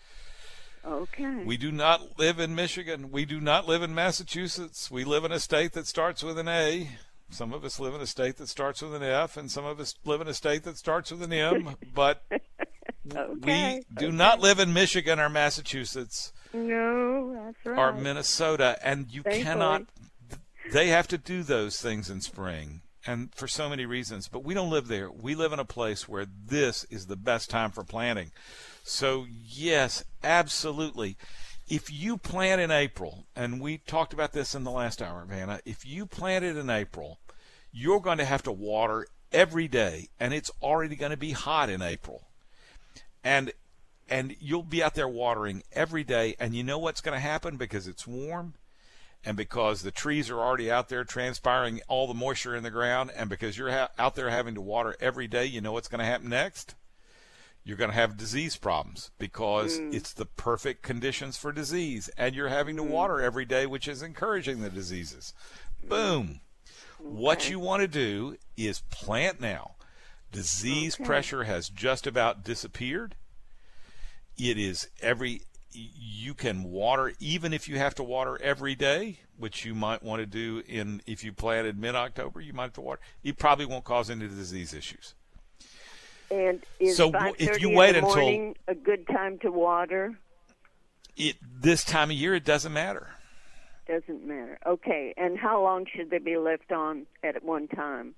Okay. We do not live in Michigan. We do not live in Massachusetts. We live in a state that starts with an A. Some of us live in a state that starts with an F, and some of us live in a state that starts with an M. But Okay. we do Okay. not live in Michigan or Massachusetts No, that's right. or Minnesota, and you Thankfully. cannot. They have to do those things in spring, and for so many reasons. But we don't live there. We live in a place where this is the best time for planting. So yes, absolutely. If you plant in April, and we talked about this in the last hour, Vanna, if you planted in April, you're going to have to water every day, and it's already going to be hot in April. And and you'll be out there watering every day, and you know what's going to happen because it's warm and because the trees are already out there transpiring all the moisture in the ground, and because you're ha- out there having to water every day, you know what's going to happen next? You're going to have disease problems because Mm. it's the perfect conditions for disease, and you're having to water every day, which is encouraging the diseases. Boom. What Okay. you want to do is plant now. Disease Okay. pressure has just about disappeared. It is every, you can water, even if you have to water every day, which you might want to do in, if you planted mid-October, you might have to water. It probably won't cause any disease issues. And is So five if thirty you in wait the until- morning a good time to water? It, this time of year, it doesn't matter. Doesn't matter. Okay. And how long should they be left on at one time?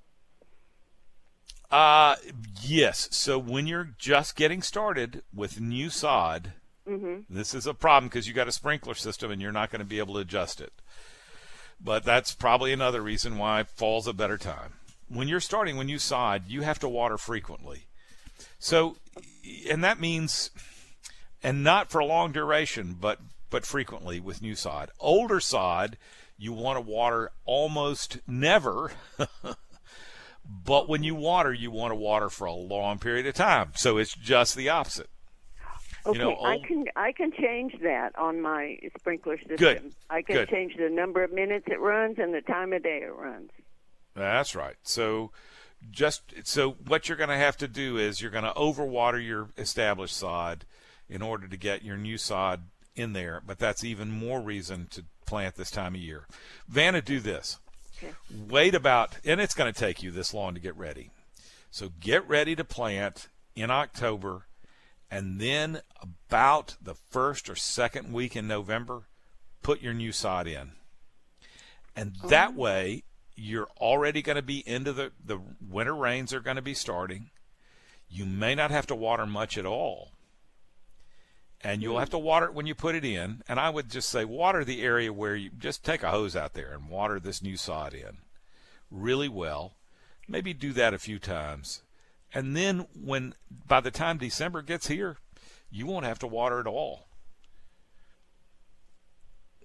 Uh, yes. So when you're just getting started with new sod, Mm-hmm. this is a problem because you got a sprinkler system and you're not going to be able to adjust it. But that's probably another reason why fall's a better time. When you're starting, when you sod, you have to water frequently. So, and that means, and not for a long duration, but but frequently with new sod. Older sod, you want to water almost never. But when you water, you want to water for a long period of time. So it's just the opposite. Okay, You know, I old- can I can change that on my sprinkler system. Good, I can good. change the number of minutes it runs and the time of day it runs. That's right. So just so what you're going to have to do is you're going to overwater your established sod in order to get your new sod in there, but that's even more reason to plant this time of year. Vanna, do this. Okay. Wait about, and it's going to take you this long to get ready. So get ready to plant in October, and then about the first or second week in November, put your new sod in. And that way, you're already going to be into the, the winter rains are going to be starting. You may not have to water much at all. And you'll have to water it when you put it in. And I would just say water the area where you just take a hose out there and water this new sod in really well. Maybe do that a few times. And then when by the time December gets here, you won't have to water at all.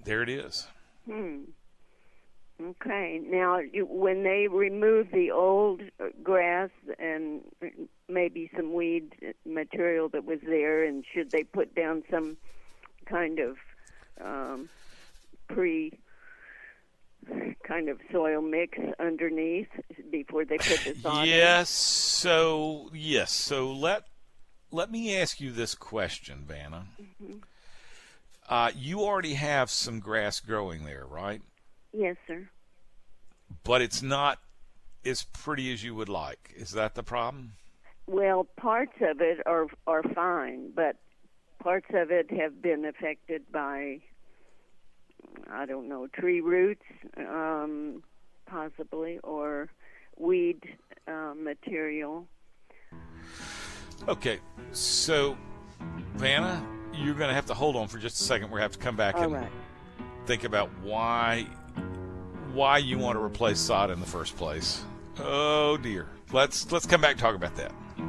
there it is. Hmm. Okay. Now, you, when they remove the old grass and maybe some weed material that was there, and should they put down some kind of um, pre kind of soil mix underneath before they put the sod yes. So yes. So let let me ask you this question, Vanna. Mm-hmm. Uh, you already have some grass growing there, right? Yes, sir. But it's not as pretty as you would like. Is that the problem? Well, parts of it are are fine, but parts of it have been affected by, I don't know, tree roots, um, possibly, or weed uh, material. Okay, so Vanna, you're going to have to hold on for just a second. We're going to have to come back All and right. think about why why you want to replace sod in the first place. Oh dear. Let's let's come back and talk about that.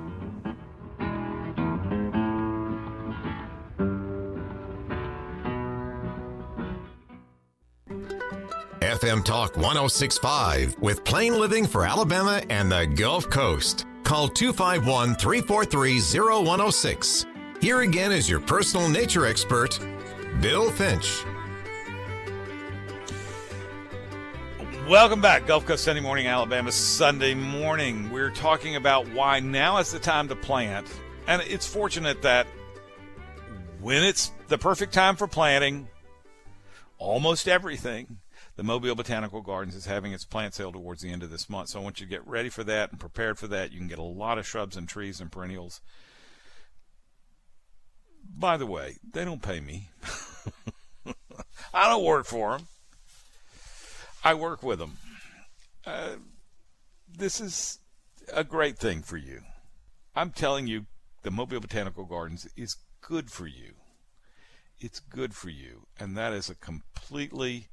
F M Talk one oh six point five with Plain Living for Alabama and the Gulf Coast. Call two five one, three four three, oh one oh six. Here again is your personal nature expert, Bill Finch. Welcome back, Gulf Coast Sunday Morning, Alabama Sunday Morning. We're talking about why now is the time to plant. And it's fortunate that when it's the perfect time for planting almost everything, the Mobile Botanical Gardens is having its plant sale towards the end of this month. So I want you to get ready for that and prepared for that. You can get a lot of shrubs and trees and perennials. By the way, they don't pay me. I don't work for them. I work with them. Uh, this is a great thing for you. I'm telling you, the Mobile Botanical Gardens is good for you. It's good for you. And that is a completely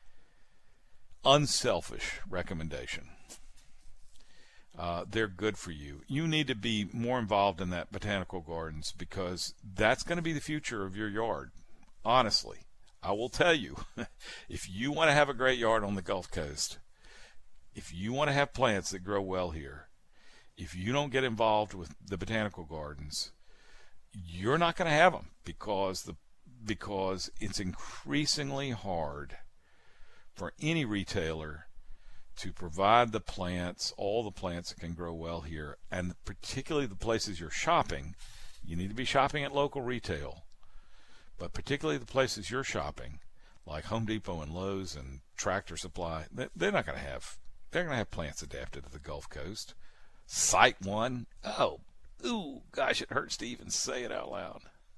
unselfish recommendation. Uh, they're good for you. You need to be more involved in that botanical gardens because that's going to be the future of your yard. Honestly, I will tell you, if you want to have a great yard on the Gulf Coast, if you want to have plants that grow well here, if you don't get involved with the botanical gardens, you're not going to have them because the because it's increasingly hard for any retailer to provide the plants, all the plants that can grow well here, and particularly the places you're shopping. You need to be shopping at local retail, but particularly the places you're shopping, like Home Depot and Lowe's and Tractor Supply, they're not going to have, they're going to have plants adapted to the Gulf Coast. Site One, oh, ooh, gosh, it hurts to even say it out loud.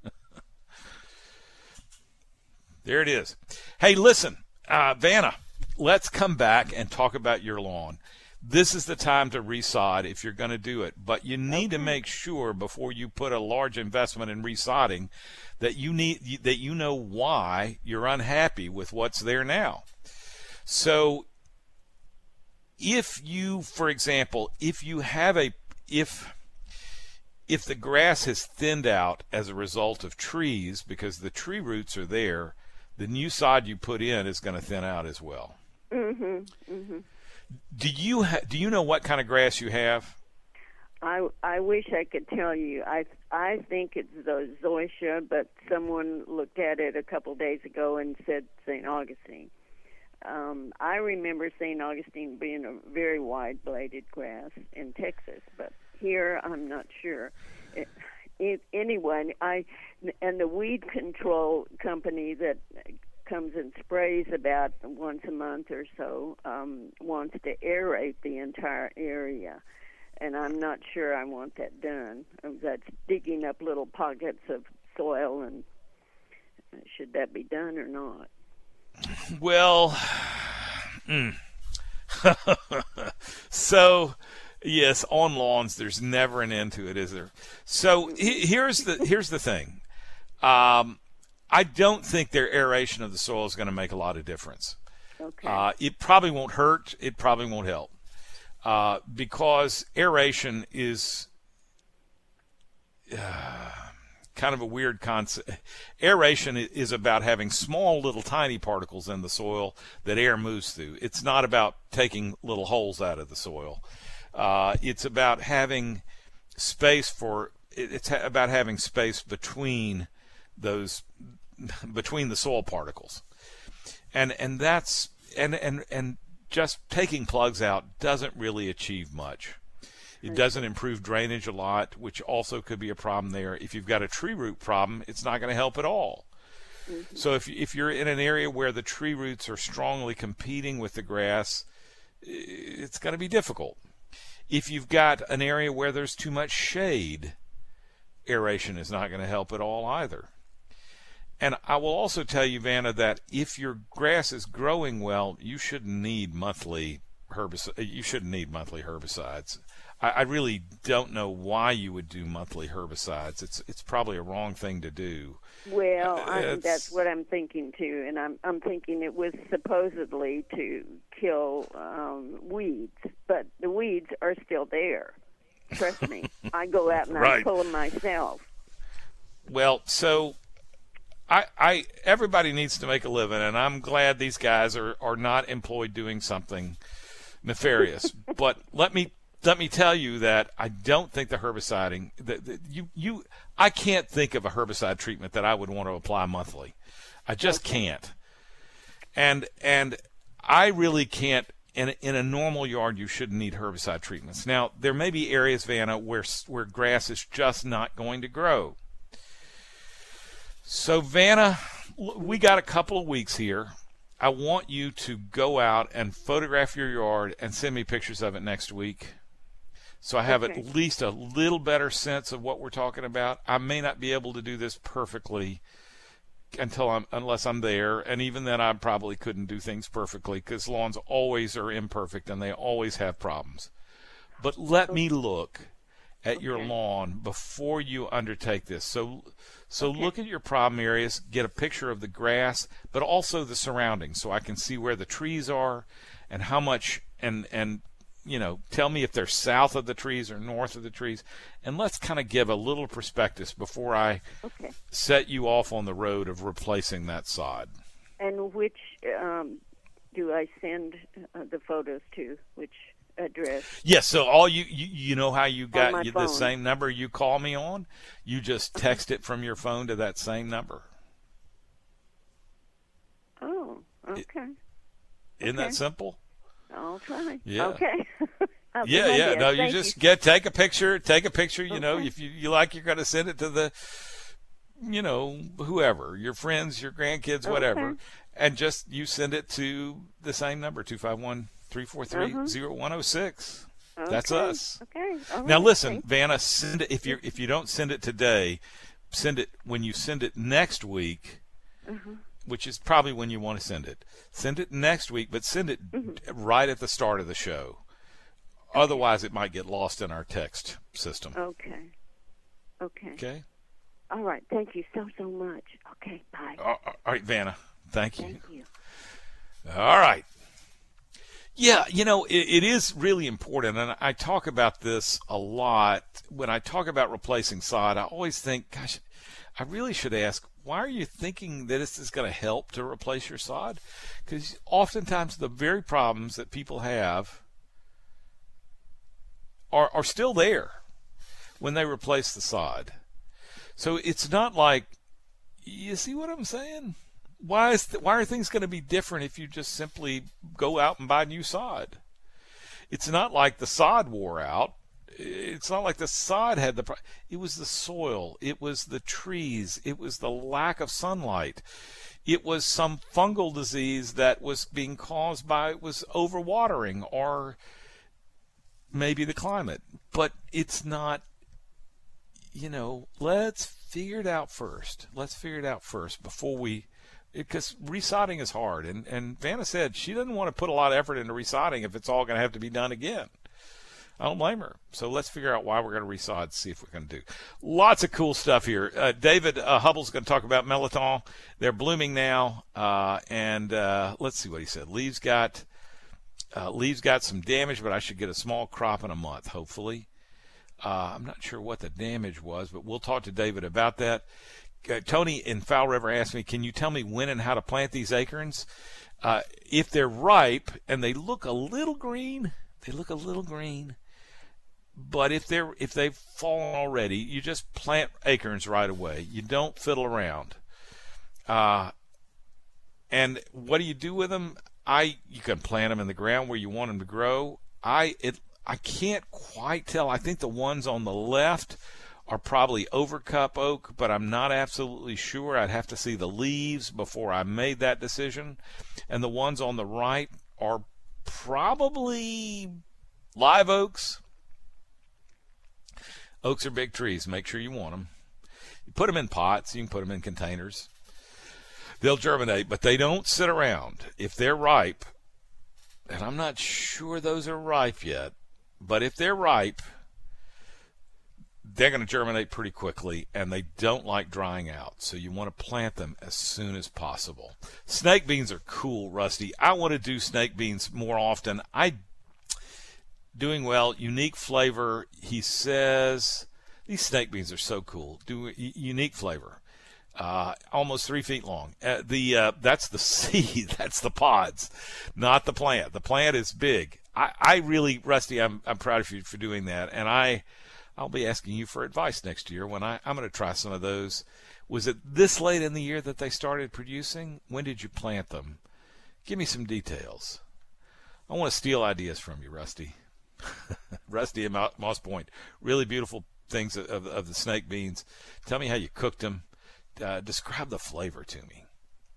There it is. Hey, listen, uh, Vanna, let's come back and talk about your lawn. This is the time to resod if you're going to do it, but you need okay. to make sure before you put a large investment in resodding that you need that you know why you're unhappy with what's there now. So if you, for example, if you have a if if the grass has thinned out as a result of trees because the tree roots are there, the new sod you put in is going to thin out as well. Mhm. Mhm. Do you ha- do you know what kind of grass you have? I, I wish I could tell you. I I think it's the zoysia, but someone looked at it a couple days ago and said Saint Augustine. Um, I remember Saint Augustine being a very wide-bladed grass in Texas, but here I'm not sure. It, it, anyway, I and the weed control company that comes and sprays about once a month or so um, wants to aerate the entire area, and I'm not sure I want that done. That's digging up little pockets of soil, and should that be done or not? Well, mm. so yes, on lawns there's never an end to it, is there? So he, here's the here's the thing. Um, I don't think their aeration of the soil is going to make a lot of difference. Okay. Uh, it probably won't hurt. It probably won't help uh, because aeration is uh, kind of a weird concept. Aeration is about having small little tiny particles in the soil that air moves through. It's not about taking little holes out of the soil. Uh, it's about having space for, it's about having space between those, between the soil particles. And, and that's, and, and, and just taking plugs out doesn't really achieve much. It doesn't improve drainage a lot, which also could be a problem there. If you've got a tree root problem, it's not going to help at all. Mm-hmm. So if if you're in an area where the tree roots are strongly competing with the grass, it's going to be difficult. If you've got an area where there's too much shade, aeration is not going to help at all either. And I will also tell you, Vanna, that if your grass is growing well, you shouldn't need monthly herbicide. You shouldn't need monthly herbicides. I really don't know why you would do monthly herbicides. It's it's probably a wrong thing to do. Well, I, that's what I'm thinking too, and I'm I'm thinking it was supposedly to kill um, weeds, but the weeds are still there. Trust me, I go out and right. I pull them myself. Well, so I I everybody needs to make a living, and I'm glad these guys are are not employed doing something nefarious. But let me. Let me tell you that I don't think the herbiciding that, that you you I can't think of a herbicide treatment that I would want to apply monthly. I just okay. can't. And and I really can't. In in a normal yard, you shouldn't need herbicide treatments. Now there may be areas, Vanna, where where grass is just not going to grow. So Vanna, we got a couple of weeks here. I want you to go out and photograph your yard and send me pictures of it next week. So I have okay. at least a little better sense of what we're talking about. I may not be able to do this perfectly until I'm, unless I'm there, and even then I probably couldn't do things perfectly because lawns always are imperfect and they always have problems. But let me look at okay. your lawn before you undertake this. So, so okay. look at your problem areas, get a picture of the grass, but also the surroundings, so I can see where the trees are and how much and and. You know, tell me if they're south of the trees or north of the trees, and let's kind of give a little prospectus before I okay. set you off on the road of replacing that sod. And which um, do I send uh, the photos to? Which address? Yes. So all you you, you know how you got you, the phone. same number you call me on. You just text it from your phone to that same number. Oh, okay. It, isn't okay. that simple? I'll try. Yeah. Okay. yeah, yeah. No, you Thank just you. get take a picture. Take a picture. You okay. know, if you, you like, you're going to send it to the, you know, whoever, your friends, your grandkids, whatever, okay. and just you send it to the same number, two five one, three four three, zero one zero six. Okay. That's us. Okay. All now right. listen, Thanks. Vanna, send it if you if you don't send it today, send it when you send it next week. Uh-huh. Which is probably when you want to send it. Send it next week, but send it mm-hmm. right at the start of the show. Okay. Otherwise, it might get lost in our text system. Okay. Okay. Okay. All right. Thank you so, so much. Okay. Bye. All right, Vanna. Thank you. Thank you. All right. Yeah, you know, it, it is really important, and I talk about this a lot. When I talk about replacing sod, I always think, gosh, I really should ask, why are you thinking that this is going to help to replace your sod? Because oftentimes the very problems that people have are, are still there when they replace the sod. So it's not like, you see what I'm saying? Why is th- why are things going to be different if you just simply go out and buy new sod? It's not like the sod wore out. It's not like the sod had the pro- it was the soil, it was the trees, it was the lack of sunlight, it was some fungal disease that was being caused by it was overwatering or maybe the climate. But it's not, you know, let's figure it out first. Let's figure it out first before we, because resodding is hard, and and Vanna said she doesn't want to put a lot of effort into resodding if it's all going to have to be done again. I don't blame her. So let's figure out why we're going to resod, see if we can do. Lots of cool stuff here. Uh, David uh, Hubbell's going to talk about Melitol. They're blooming now. Uh, and uh, let's see what he said. Leaves got uh, leaves got some damage, but I should get a small crop in a month, hopefully. Uh, I'm not sure what the damage was, but we'll talk to David about that. Uh, Tony in Fowl River asked me, can you tell me when and how to plant these acorns? Uh, if they're ripe and they look a little green, they look a little green. But if they're if they've fallen already, you just plant acorns right away. You don't fiddle around. Uh, and what do you do with them? I you can plant them in the ground where you want them to grow. I it I can't quite tell. I think the ones on the left are probably overcup oak, but I'm not absolutely sure. I'd have to see the leaves before I made that decision. And the ones on the right are probably live oaks. Oaks are big trees. Make sure you want them. You put them in pots. You can put them in containers. They'll germinate, but they don't sit around. If they're ripe, and I'm not sure those are ripe yet, but if they're ripe, they're going to germinate pretty quickly, and they don't like drying out. So you want to plant them as soon as possible. Snake beans are cool, Rusty. I want to do snake beans more often. I doing well. Unique flavor. He says these snake beans are so cool. Do unique flavor. Uh, almost three feet long. Uh, the uh, that's the seed. That's the pods, not the plant. The plant is big. I, I really, Rusty, I'm I'm proud of you for doing that, and I. I'll be asking you for advice next year when I, I'm going to try some of those. Was it this late in the year that they started producing? When did you plant them? Give me some details. I want to steal ideas from you, Rusty. Rusty at Moss Point. Really beautiful things of, of, of the snake beans. Tell me how you cooked them. Uh, describe the flavor to me.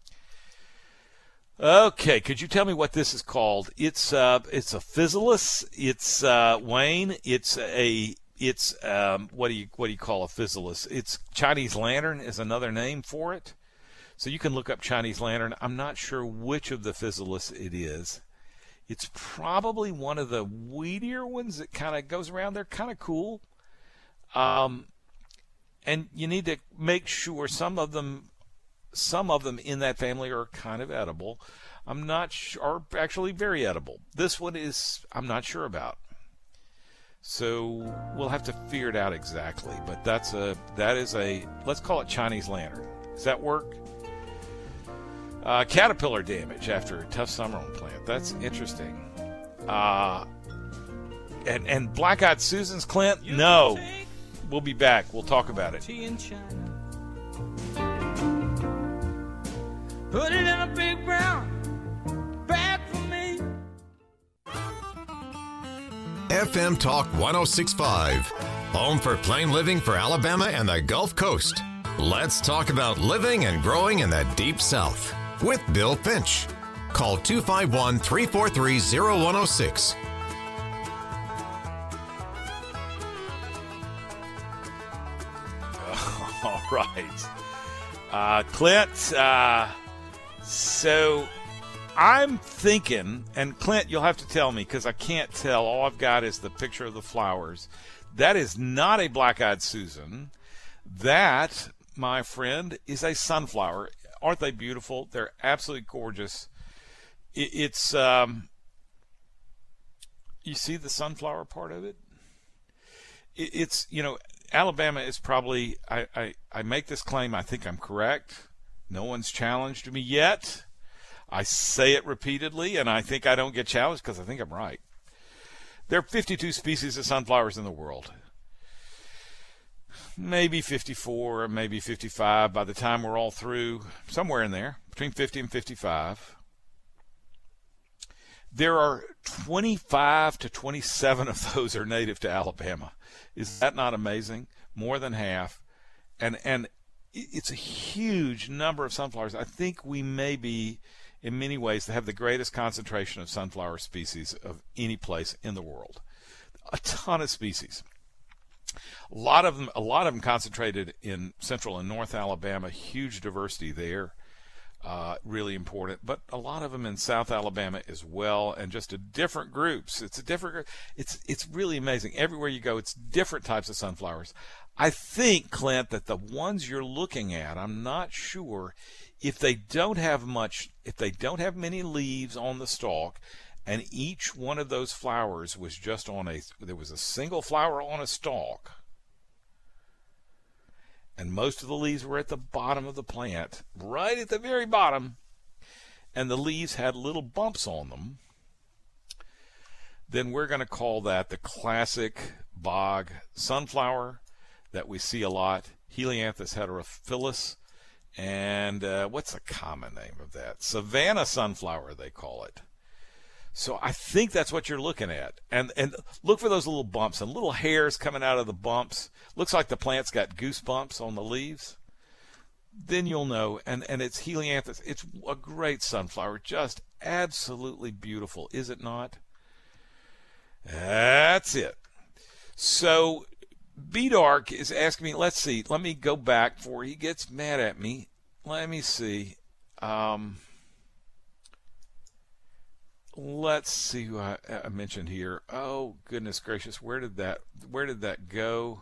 Okay, could you tell me what this is called? It's uh, it's a physalis. It's uh, Wayne. It's a It's um, what do you what do you call a physalis? It's Chinese lantern is another name for it. So you can look up Chinese lantern. I'm not sure which of the physalis it is. It's probably one of the weedier ones that kind of goes around. They're kind of cool. Um, and you need to make sure some of them, some of them in that family are kind of edible. I'm not sure, are actually very edible. This one is I'm not sure about. So we'll have to figure it out exactly, but that's a that is a let's call it Chinese lantern. Does that work? Uh, caterpillar damage after a tough summer on plant. That's interesting. Uh, and and black-eyed Susans, Clint? No. We'll be back. We'll talk about it. Put it in a big brown bag for me. F M Talk one oh six point five, home for plain living for Alabama and the Gulf Coast. Let's talk about living and growing in the Deep South with Bill Finch. Call two five one, three four three, oh one oh six. All right. Uh, Clint, uh, so I'm thinking, and Clint, you'll have to tell me because I can't tell. All I've got is the picture of the flowers. That is not a black-eyed Susan. That, my friend, is a sunflower. Aren't they beautiful? They're absolutely gorgeous. It, it's, um, you see the sunflower part of it? it? It's, you know, Alabama is probably, I, I, I make this claim, I think I'm correct. No one's challenged me yet. I say it repeatedly, and I think I don't get challenged because I think I'm right. There are fifty-two species of sunflowers in the world. Maybe fifty-four, or maybe fifty-five by the time we're all through, somewhere in there, between fifty and fifty-five. There are twenty-five to twenty-seven of those are native to Alabama. Is that not amazing? More than half. And and it's a huge number of sunflowers. I think we may be, in many ways, have the greatest concentration of sunflower species of any place in the world. A ton of species. A lot of them, a lot of them concentrated in central and north Alabama. Huge diversity there. Uh, really important, but a lot of them in South Alabama as well, and just to different groups. It's a different. It's it's really amazing. Everywhere you go, it's different types of sunflowers. I think, Clint, that the ones you're looking at, I'm not sure if they don't have much, if they don't have many leaves on the stalk, and each one of those flowers was just on a, there was a single flower on a stalk, and most of the leaves were at the bottom of the plant, right at the very bottom, and the leaves had little bumps on them, then we're going to call that the classic bog sunflower that we see a lot, Helianthus heterophyllus. And uh, what's the common name of that? Savannah sunflower, they call it. So I think that's what you're looking at. And and look for those little bumps and little hairs coming out of the bumps. Looks like the plant's got goosebumps on the leaves. Then you'll know. And, and it's Helianthus. It's a great sunflower. Just absolutely beautiful, is it not? That's it. So B-Dark is asking me, let's see, let me go back before he gets mad at me. Let me see. Um, let's see who I, I mentioned here. Oh, goodness gracious, where did that, where did that go?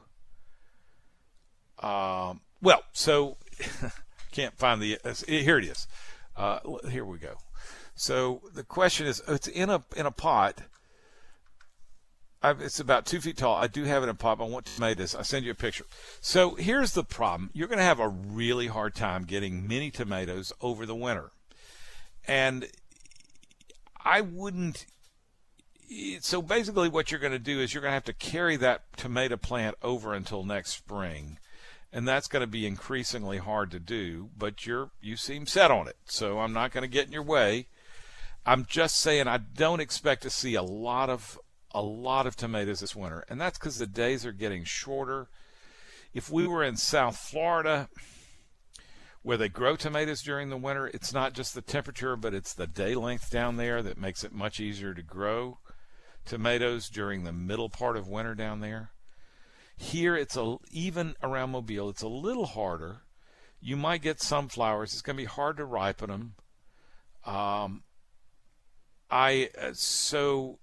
Um, well, so, can't find the, uh, here it is. Uh, here we go. So the question is, it's in a, in a pot. I've, it's about two feet tall. I do have it in a pot. I want tomatoes. I'll send you a picture. So here's the problem. You're going to have a really hard time getting mini tomatoes over the winter. And I wouldn't. So basically what you're going to do is you're going to have to carry that tomato plant over until next spring. And that's going to be increasingly hard to do. But you're you seem set on it. So I'm not going to get in your way. I'm just saying I don't expect to see a lot of a lot of tomatoes this winter, and that's because the days are getting shorter. If we were in South Florida where they grow tomatoes during the winter, it's not just the temperature, but it's the day length down there that makes it much easier to grow tomatoes during the middle part of winter down there. Here, it's a, even around Mobile, it's a little harder. You might get some flowers. It's going to be hard to ripen them. Um, I so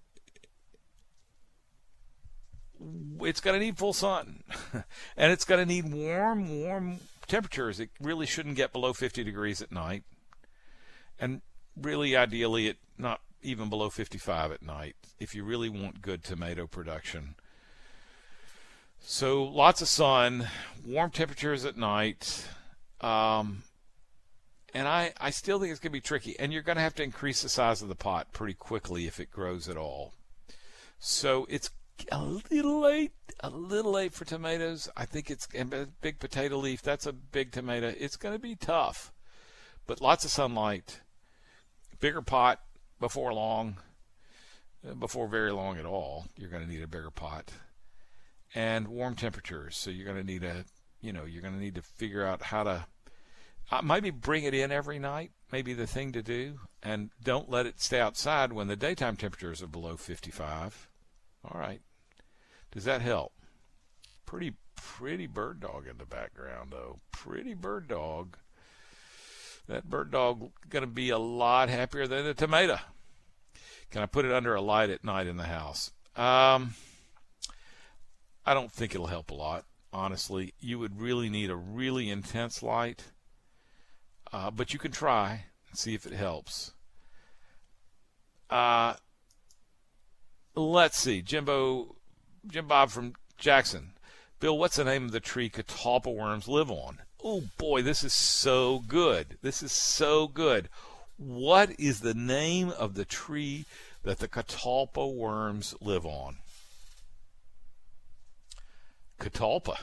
it's going to need full sun, and it's going to need warm, warm temperatures. It really shouldn't get below fifty degrees at night, and really ideally it not even below fifty-five at night if you really want good tomato production. So lots of sun, warm temperatures at night, um, and I, I still think it's going to be tricky, and you're going to have to increase the size of the pot pretty quickly if it grows at all. So it's a little late, a little late for tomatoes. I think it's a big potato leaf. That's a big tomato. It's going to be tough, but lots of sunlight, bigger pot before long, before very long at all. You're going to need a bigger pot, and warm temperatures. So you're going to need a, you know, you're going to need to figure out how to uh, maybe bring it in every night. Maybe the thing to do, and don't let it stay outside when the daytime temperatures are below fifty-five. All right. Does that help? Pretty, pretty bird dog in the background, though. Pretty bird dog. That bird dog going to be a lot happier than a tomato. Can I put it under a light at night in the house? Um, I don't think it'll help a lot, honestly. You would really need a really intense light. Uh, but you can try and see if it helps. Uh, let's see. Jimbo, Jim Bob from Jackson. Bill, what's the name of the tree catalpa worms live on? Oh, boy, this is so good. This is so good. What is the name of the tree that the catalpa worms live on? Catalpa.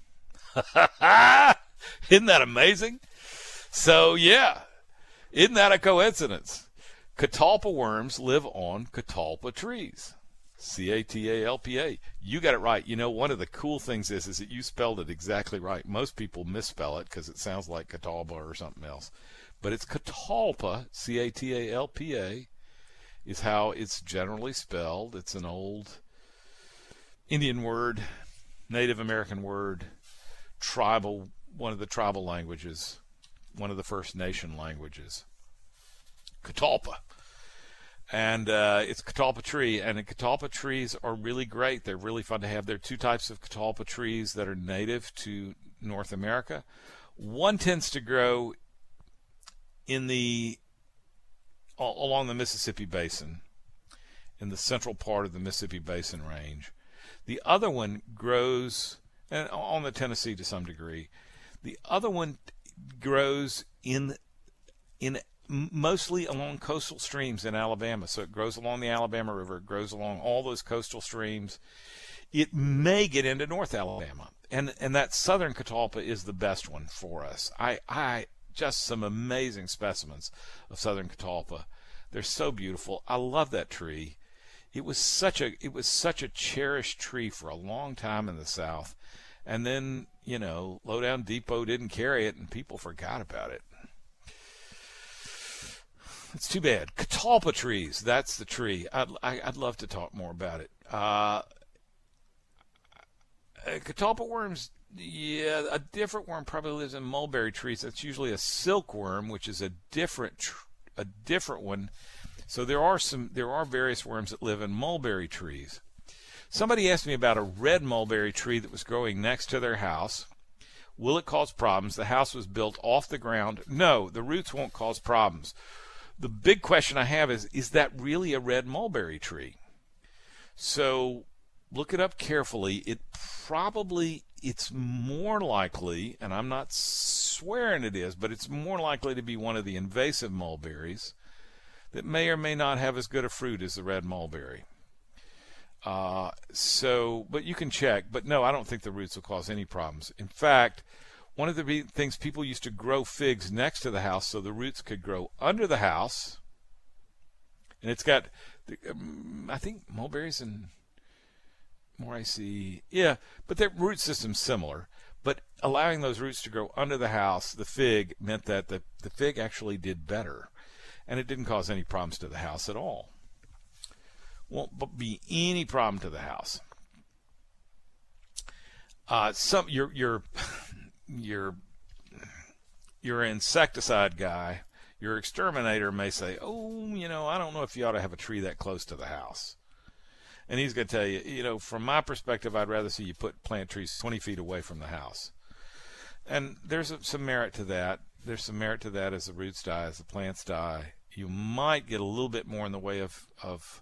Isn't that amazing? So, yeah, isn't that a coincidence? Catalpa worms live on catalpa trees. C A T A L P A. You got it right. You know, one of the cool things is, is that you spelled it exactly right. Most people misspell it because it sounds like catalpa or something else. But it's catalpa, C A T A L P A, is how it's generally spelled. It's an old Indian word, Native American word, tribal, one of the tribal languages, one of the First Nation languages. Catalpa. And uh, it's a catalpa tree, and the catalpa trees are really great. They're really fun to have. There are two types of catalpa trees that are native to North America. One tends to grow in the along the Mississippi Basin, in the central part of the Mississippi Basin range. The other one grows and on the Tennessee to some degree. The other one grows in in mostly along coastal streams in Alabama. So it grows along the Alabama River. It grows along all those coastal streams. It may get into North Alabama. And and that southern catalpa is the best one for us. I, I just some amazing specimens of southern catalpa. They're so beautiful. I love that tree. It was such a it was such a cherished tree for a long time in the South. And then, you know, Lowdown Depot didn't carry it and people forgot about it. It's too bad. Catalpa trees, that's the tree. I'd, I, I'd love to talk more about it. Uh, catalpa worms, yeah, a different worm probably lives in mulberry trees. That's usually a silkworm, which is a different tr- a different one. So there are some there are various worms that live in mulberry trees. Somebody asked me about a red mulberry tree that was growing next to their house. Will it cause problems? The house was built off the ground. No, the roots won't cause problems. The big question I have is, is that really a red mulberry tree? So look it up carefully. It probably, it's more likely, and I'm not swearing it is, but it's more likely to be one of the invasive mulberries that may or may not have as good a fruit as the red mulberry. Uh, so, but you can check. But no, I don't think the roots will cause any problems. In fact, one of the things, people used to grow figs next to the house so the roots could grow under the house. And it's got, um, I think, mulberries and more I see. Yeah, but their root system's similar. But allowing those roots to grow under the house, the fig, meant that the, the fig actually did better. And it didn't cause any problems to the house at all. Won't be any problem to the house. Uh, some your your your your insecticide guy, your exterminator may say, "Oh, you know, I don't know if you ought to have a tree that close to the house." And he's going to tell you, you know, from my perspective, I'd rather see you put plant trees twenty feet away from the house. And there's a, some merit to that. There's some merit to that as the roots die, as the plants die. You might get a little bit more in the way of of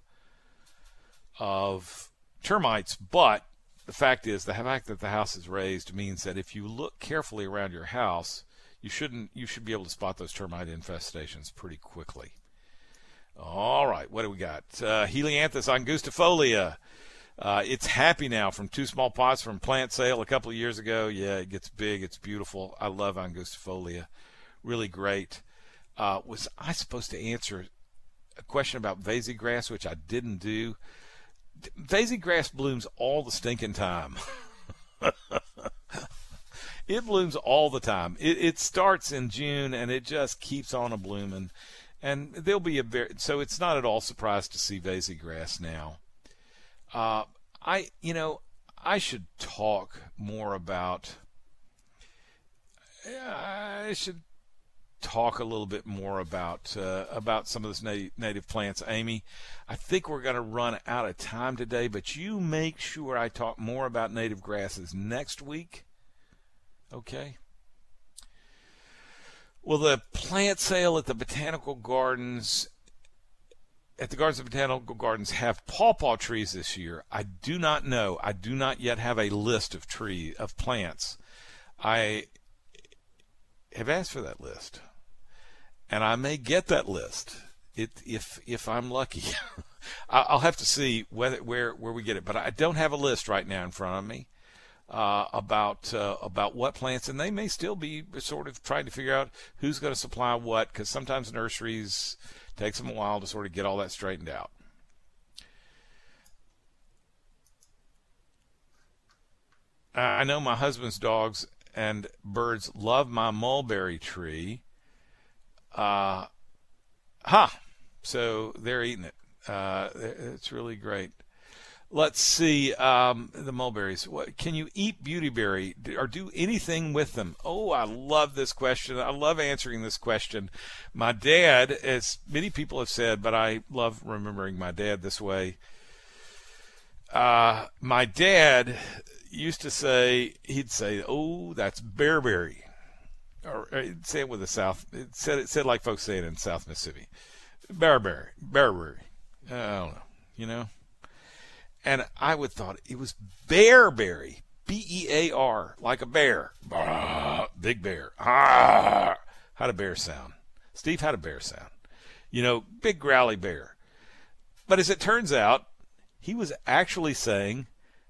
of termites, but the fact is, the fact that the house is raised means that if you look carefully around your house, you shouldn't you should be able to spot those termite infestations pretty quickly. All right, what do we got? Uh, Helianthus angustifolia. Uh, it's happy now from two small pots from plant sale a couple of years ago. Yeah, it gets big. It's beautiful. I love angustifolia. Really great. Uh, was I supposed to answer a question about vasi grass, which I didn't do? Vasi grass blooms all the stinking time. It blooms all the time. It, it starts in June and it just keeps on a blooming. And there'll be a very, so it's not at all surprised to see vasi grass now. Uh, I, you know, I should talk more about. I should talk a little bit more about uh, about some of those native, native plants, Amy. I think we're going to run out of time today, but you make sure I talk more about native grasses next week. Okay? Well, the plant sale at the Botanical Gardens, at the Gardens of Botanical Gardens, have pawpaw trees this year. I do not know. I do not yet have a list of tree of plants. I have asked for that list. And I may get that list it, if if I'm lucky. I'll have to see whether where where we get it. But I don't have a list right now in front of me uh, about uh, about what plants, and they may still be sort of trying to figure out who's going to supply what, because sometimes nurseries takes them a while to sort of get all that straightened out. I know my husband's dogs and birds love my mulberry tree. Uh, ha! So they're eating it. Uh, it's really great. Let's see, um, the mulberries. What, can you eat beautyberry or do anything with them? Oh, I love this question. I love answering this question. My dad, as many people have said, but I love remembering my dad this way. Uh, my dad used to say, he'd say, "Oh, that's bearberry." Or, or he'd say it with a South, it said it said like folks say it in South Mississippi. Bearberry, bearberry. I don't know. you know. And I would thought it was bearberry, B E A R, like a bear. Bah, big bear. Ah, how'd a bear sound? Steve, how'd a bear sound? You know, big growly bear. But as it turns out, he was actually saying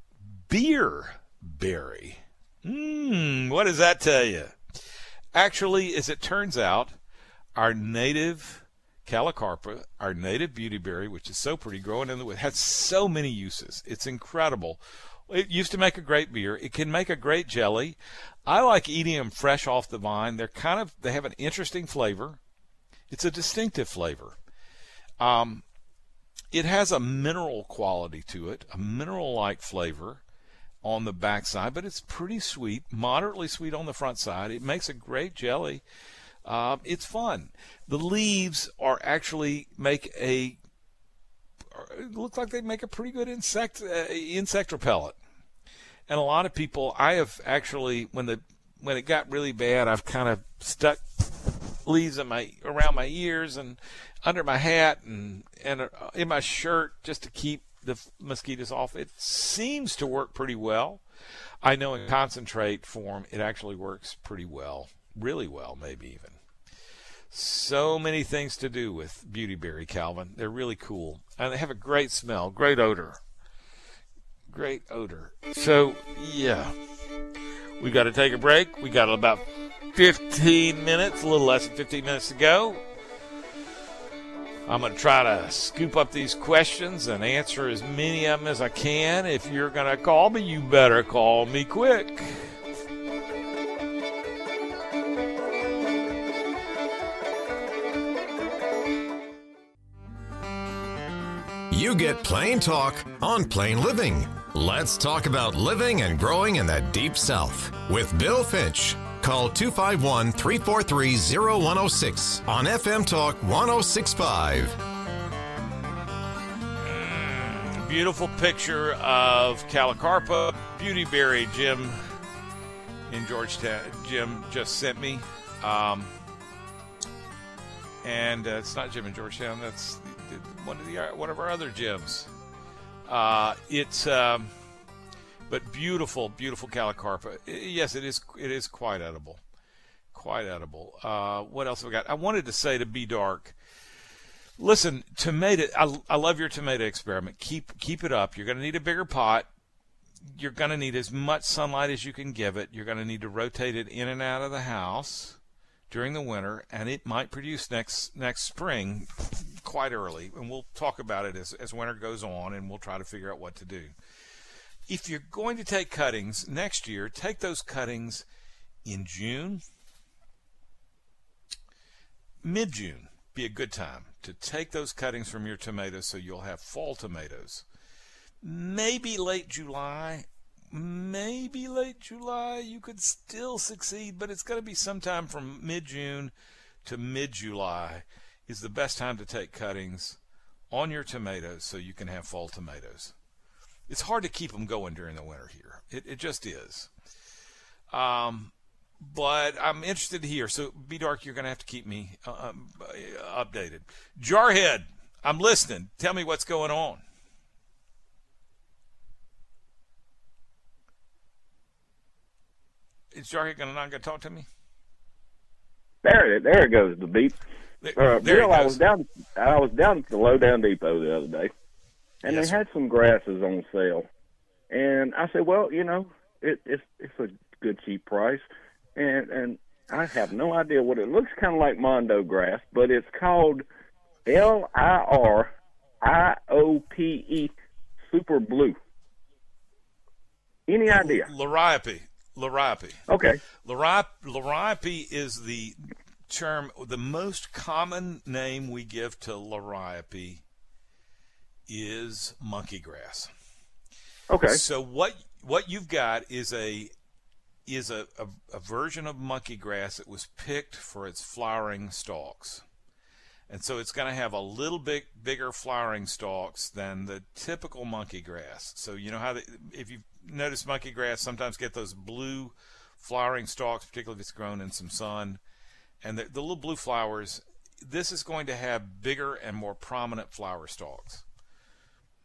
beerberry. Mmm, what does that tell you? Actually, as it turns out, our native Calocarpa, our native beautyberry, which is so pretty, growing in the wood, has so many uses. It's incredible. It used to make a great beer. It can make a great jelly. I like eating them fresh off the vine. They're kind of, they have an interesting flavor. It's a distinctive flavor. Um, it has a mineral quality to it, a mineral-like flavor on the backside, but it's pretty sweet, moderately sweet on the front side. It makes a great jelly. Uh, it's fun. The leaves are actually make a look like they make a pretty good insect uh, insect repellent. And a lot of people, I have actually, when the when it got really bad, I've kind of stuck leaves in my around my ears and under my hat and and in my shirt just to keep the mosquitoes off. It seems to work pretty well. I know in concentrate form it actually works pretty well, really well, maybe even. So many things to do with beautyberry, Calvin. They're really cool, and they have a great smell, great odor, great odor. So yeah, we got to take a break. We got about fifteen minutes, a little less than fifteen minutes to go. I'm going to try to scoop up these questions and answer as many of them as I can. If you're going to call me, you better call me quick. You get Plain Talk on Plain Living. Let's talk about living and growing in the Deep South with Bill Finch. Call two five one, three four three, zero one zero six on F M Talk one oh six point five. Mm, beautiful picture of Calocarpa beautyberry Jim in Georgetown. Jim just sent me. Um, and uh, it's not Jim in Georgetown. That's one of the one of our other Jims. Uh, it's... Um, But beautiful, beautiful Calocarpa. Yes, it is. It is quite edible, quite edible. Uh, what else have we got? I wanted to say to Be Dark. Listen, tomato. I, I love your tomato experiment. Keep keep it up. You're going to need a bigger pot. You're going to need as much sunlight as you can give it. You're going to need to rotate it in and out of the house during the winter, and it might produce next next spring quite early. And we'll talk about it as as winter goes on, and we'll try to figure out what to do. If you're going to take cuttings next year, take those cuttings in June. Mid-June be a good time to take those cuttings from your tomatoes so you'll have fall tomatoes. Maybe late July. Maybe late July you could still succeed, but it's going to be sometime from mid-June to mid-July is the best time to take cuttings on your tomatoes so you can have fall tomatoes. It's hard to keep them going during the winter here. It, it just is. Um, but I'm interested to hear. So, Be Dark, you're going to have to keep me uh, um, updated. Jarhead, I'm listening. Tell me what's going on. Is Jarhead gonna not going to talk to me? There, there it goes. The beep. There, uh, there Bill, it goes. I was down. I was down at the Lowdown Depot the other day. And Yes, they had some grasses on sale. And I said, well, you know, it, it's it's a good, cheap price. And and I have no idea what it looks kind of like Mondo grass, but it's called L I R I O P E Super Blue. Any idea? Liriope. Liriope. Okay. Liriope, Liriope is the term, the most common name we give to Liriope is monkey grass. Okay. So what what you've got is a is a, a, a version of monkey grass that was picked for its flowering stalks. And so it's going to have a little bit bigger flowering stalks than the typical monkey grass. So you know how they, if you notice monkey grass sometimes get those blue flowering stalks, particularly if it's grown in some sun, and the, the little blue flowers, this is going to have bigger and more prominent flower stalks.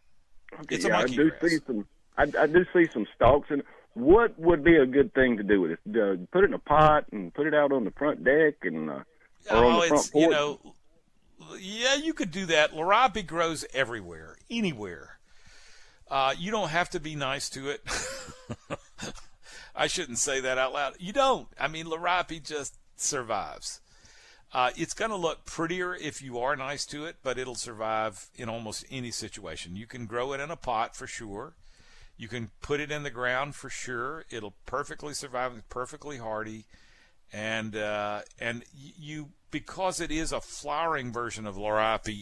It's yeah, a I monkey do grass. see some. I, I do see some stalks. And what would be a good thing to do with it? Uh, put it in a pot and put it out on the front deck and uh, or on Oh, the front it's, porch. you know, yeah, you could do that. Larapi grows everywhere, anywhere. Uh, you don't have to be nice to it. I shouldn't say that out loud. You don't. I mean, Larapi just survives. Uh, it's going to look prettier if you are nice to it, but it'll survive in almost any situation. You can grow it in a pot for sure. You can put it in the ground for sure. It'll perfectly survive. It's perfectly hardy. And uh, and you, because it is a flowering version of Larapi,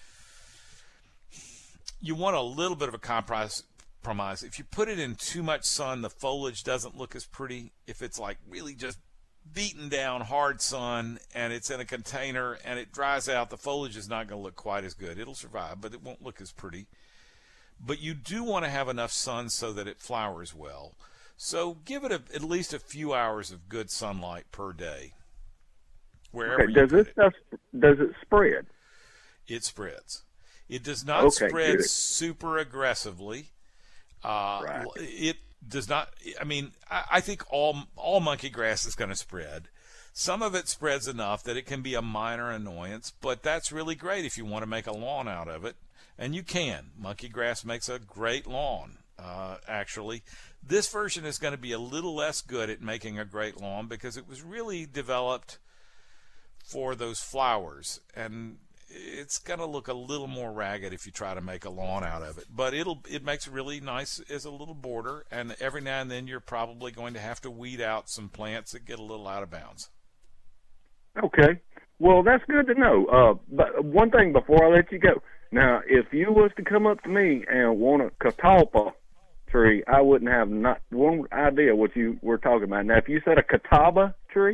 you want a little bit of a compromise. If you put it in too much sun, the foliage doesn't look as pretty. If it's like really just beaten down hard sun and it's in a container and it dries out, the foliage is not going to look quite as good. It'll survive, but it won't look as pretty. But you do want to have enough sun so that it flowers well. So give it a, at least a few hours of good sunlight per day. Wherever Okay, you does put this it. stuff does it spread? It spreads. It does not Okay, spread good. super aggressively. Uh, Right. It does not. I mean, I, I think all all monkey grass is going to spread. Some of it spreads enough that it can be a minor annoyance, but that's really great if you want to make a lawn out of it, and you can. Monkey grass makes a great lawn. Uh, actually, this version is going to be a little less good at making a great lawn because it was really developed for those flowers, and it's going to look a little more ragged if you try to make a lawn out of it. But it'll it makes it really nice as a little border, and every now and then you're probably going to have to weed out some plants that get a little out of bounds. Okay. Well, that's good to know. Uh, but one thing before I let you go. Now, if you was to come up to me and want a catalpa tree, I wouldn't have not one idea what you were talking about. Now, if you said a catawba tree,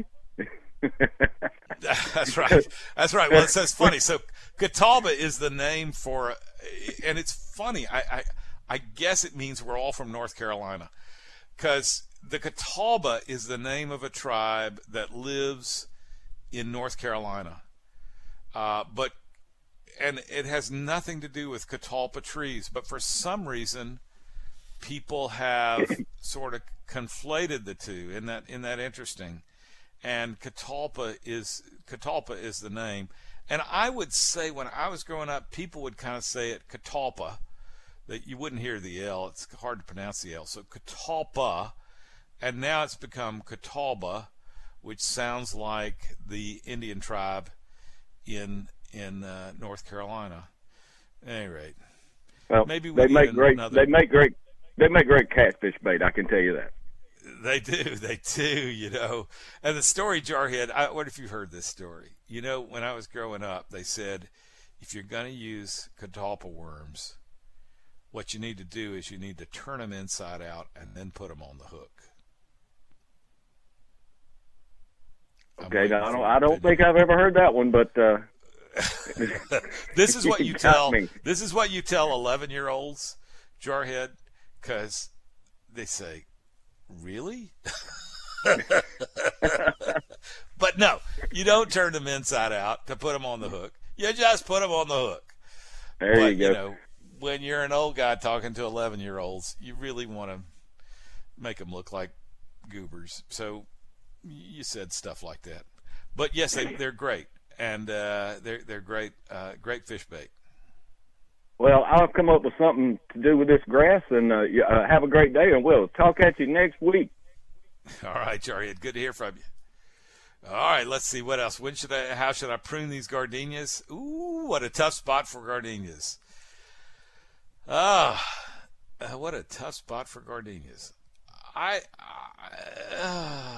That's right. That's right. Well, it says funny. So Catawba is the name for, and it's funny. I, I, I guess it means we're all from North Carolina, because the Catawba is the name of a tribe that lives in North Carolina. Uh, but, and it has nothing to do with catalpa trees, but for some reason, people have sort of conflated the two. Isn't that, isn't that interesting? And Catalpa is Catalpa is the name. And I would say when I was growing up, people would kind of say it Catalpa, that you wouldn't hear the L. It's hard to pronounce the L. So Catalpa, and now it's become Catawba, which sounds like the Indian tribe in in uh, North Carolina. At any rate, well, maybe we they need make great. another- They make great. They make great catfish bait. I can tell you that. They do, they do, you know. And the story, Jarhead, I wonder if you've heard this story. You know, when I was growing up, they said, if you're going to use catalpa worms, what you need to do is you need to turn them inside out and then put them on the hook. I'm Okay, waiting now, I for don't. your I don't opinion. think I've ever heard that one, but uh, This is what you got tell. me. This is what you tell eleven-year-olds, Jarhead, because they say, "Really?" But no, you don't turn them inside out to put them on the hook. You just put them on the hook. there But you go. you know, when you're an old guy talking to eleven-year-olds, you really want to make them look like goobers. So you said stuff like that. But yes, they, they're great, and uh, they're they're great, uh, great fish bait. Well, I'll come up with something to do with this grass, and uh, you- uh, have a great day, and we'll talk at you next week. All right, Jarhead, good to hear from you. All right, let's see what else. When should I? How should I prune these gardenias? Ooh, what a tough spot for gardenias. Ah, uh, what a tough spot for gardenias. I, I uh,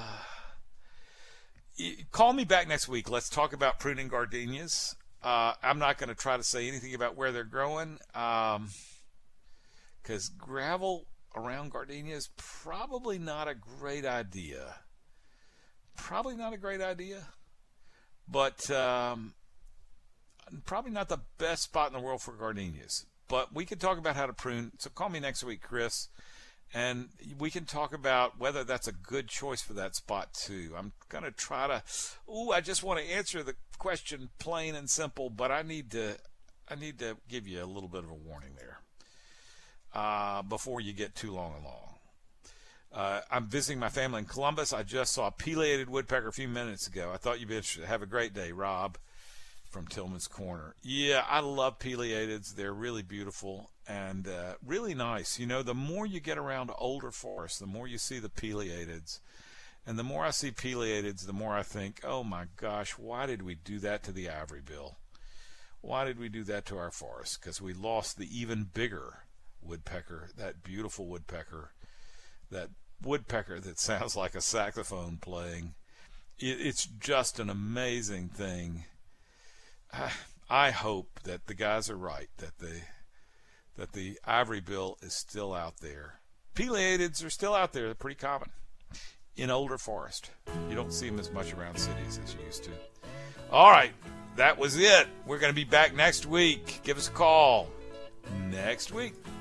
call me back next week. Let's talk about pruning gardenias. Uh, I'm not going to try to say anything about where they're growing, um, because gravel around gardenias probably not a great idea. Probably not a great idea, but um, probably not the best spot in the world for gardenias. But we can talk about how to prune. So call me next week, Chris, and we can talk about whether that's a good choice for that spot too. I'm going to try to, ooh, I just want to answer the question plain and simple, but I need to, I need to give you a little bit of a warning there. uh, before you get too long along. Uh, I'm visiting my family in Columbus. I just saw a pileated woodpecker a few minutes ago. I thought you'd be interested. Have a great day, Rob from Tillman's Corner. Yeah, I love pileateds. They're really beautiful and uh, really nice. You know, the more you get around older forests, the more you see the pileateds. And the more I see pileateds, the more I think, oh my gosh, why did we do that to the ivory bill? Why did we do that to our forest? Because we lost the even bigger woodpecker, that beautiful woodpecker, that woodpecker that sounds like a saxophone playing. It, it's just an amazing thing. I, I hope that the guys are right, that the that the ivory bill is still out there. Pileateds are still out there. They're pretty common in older forest. You don't see them as much around cities as you used to. All right, that was it. We're going to be back next week. Give us a call next week.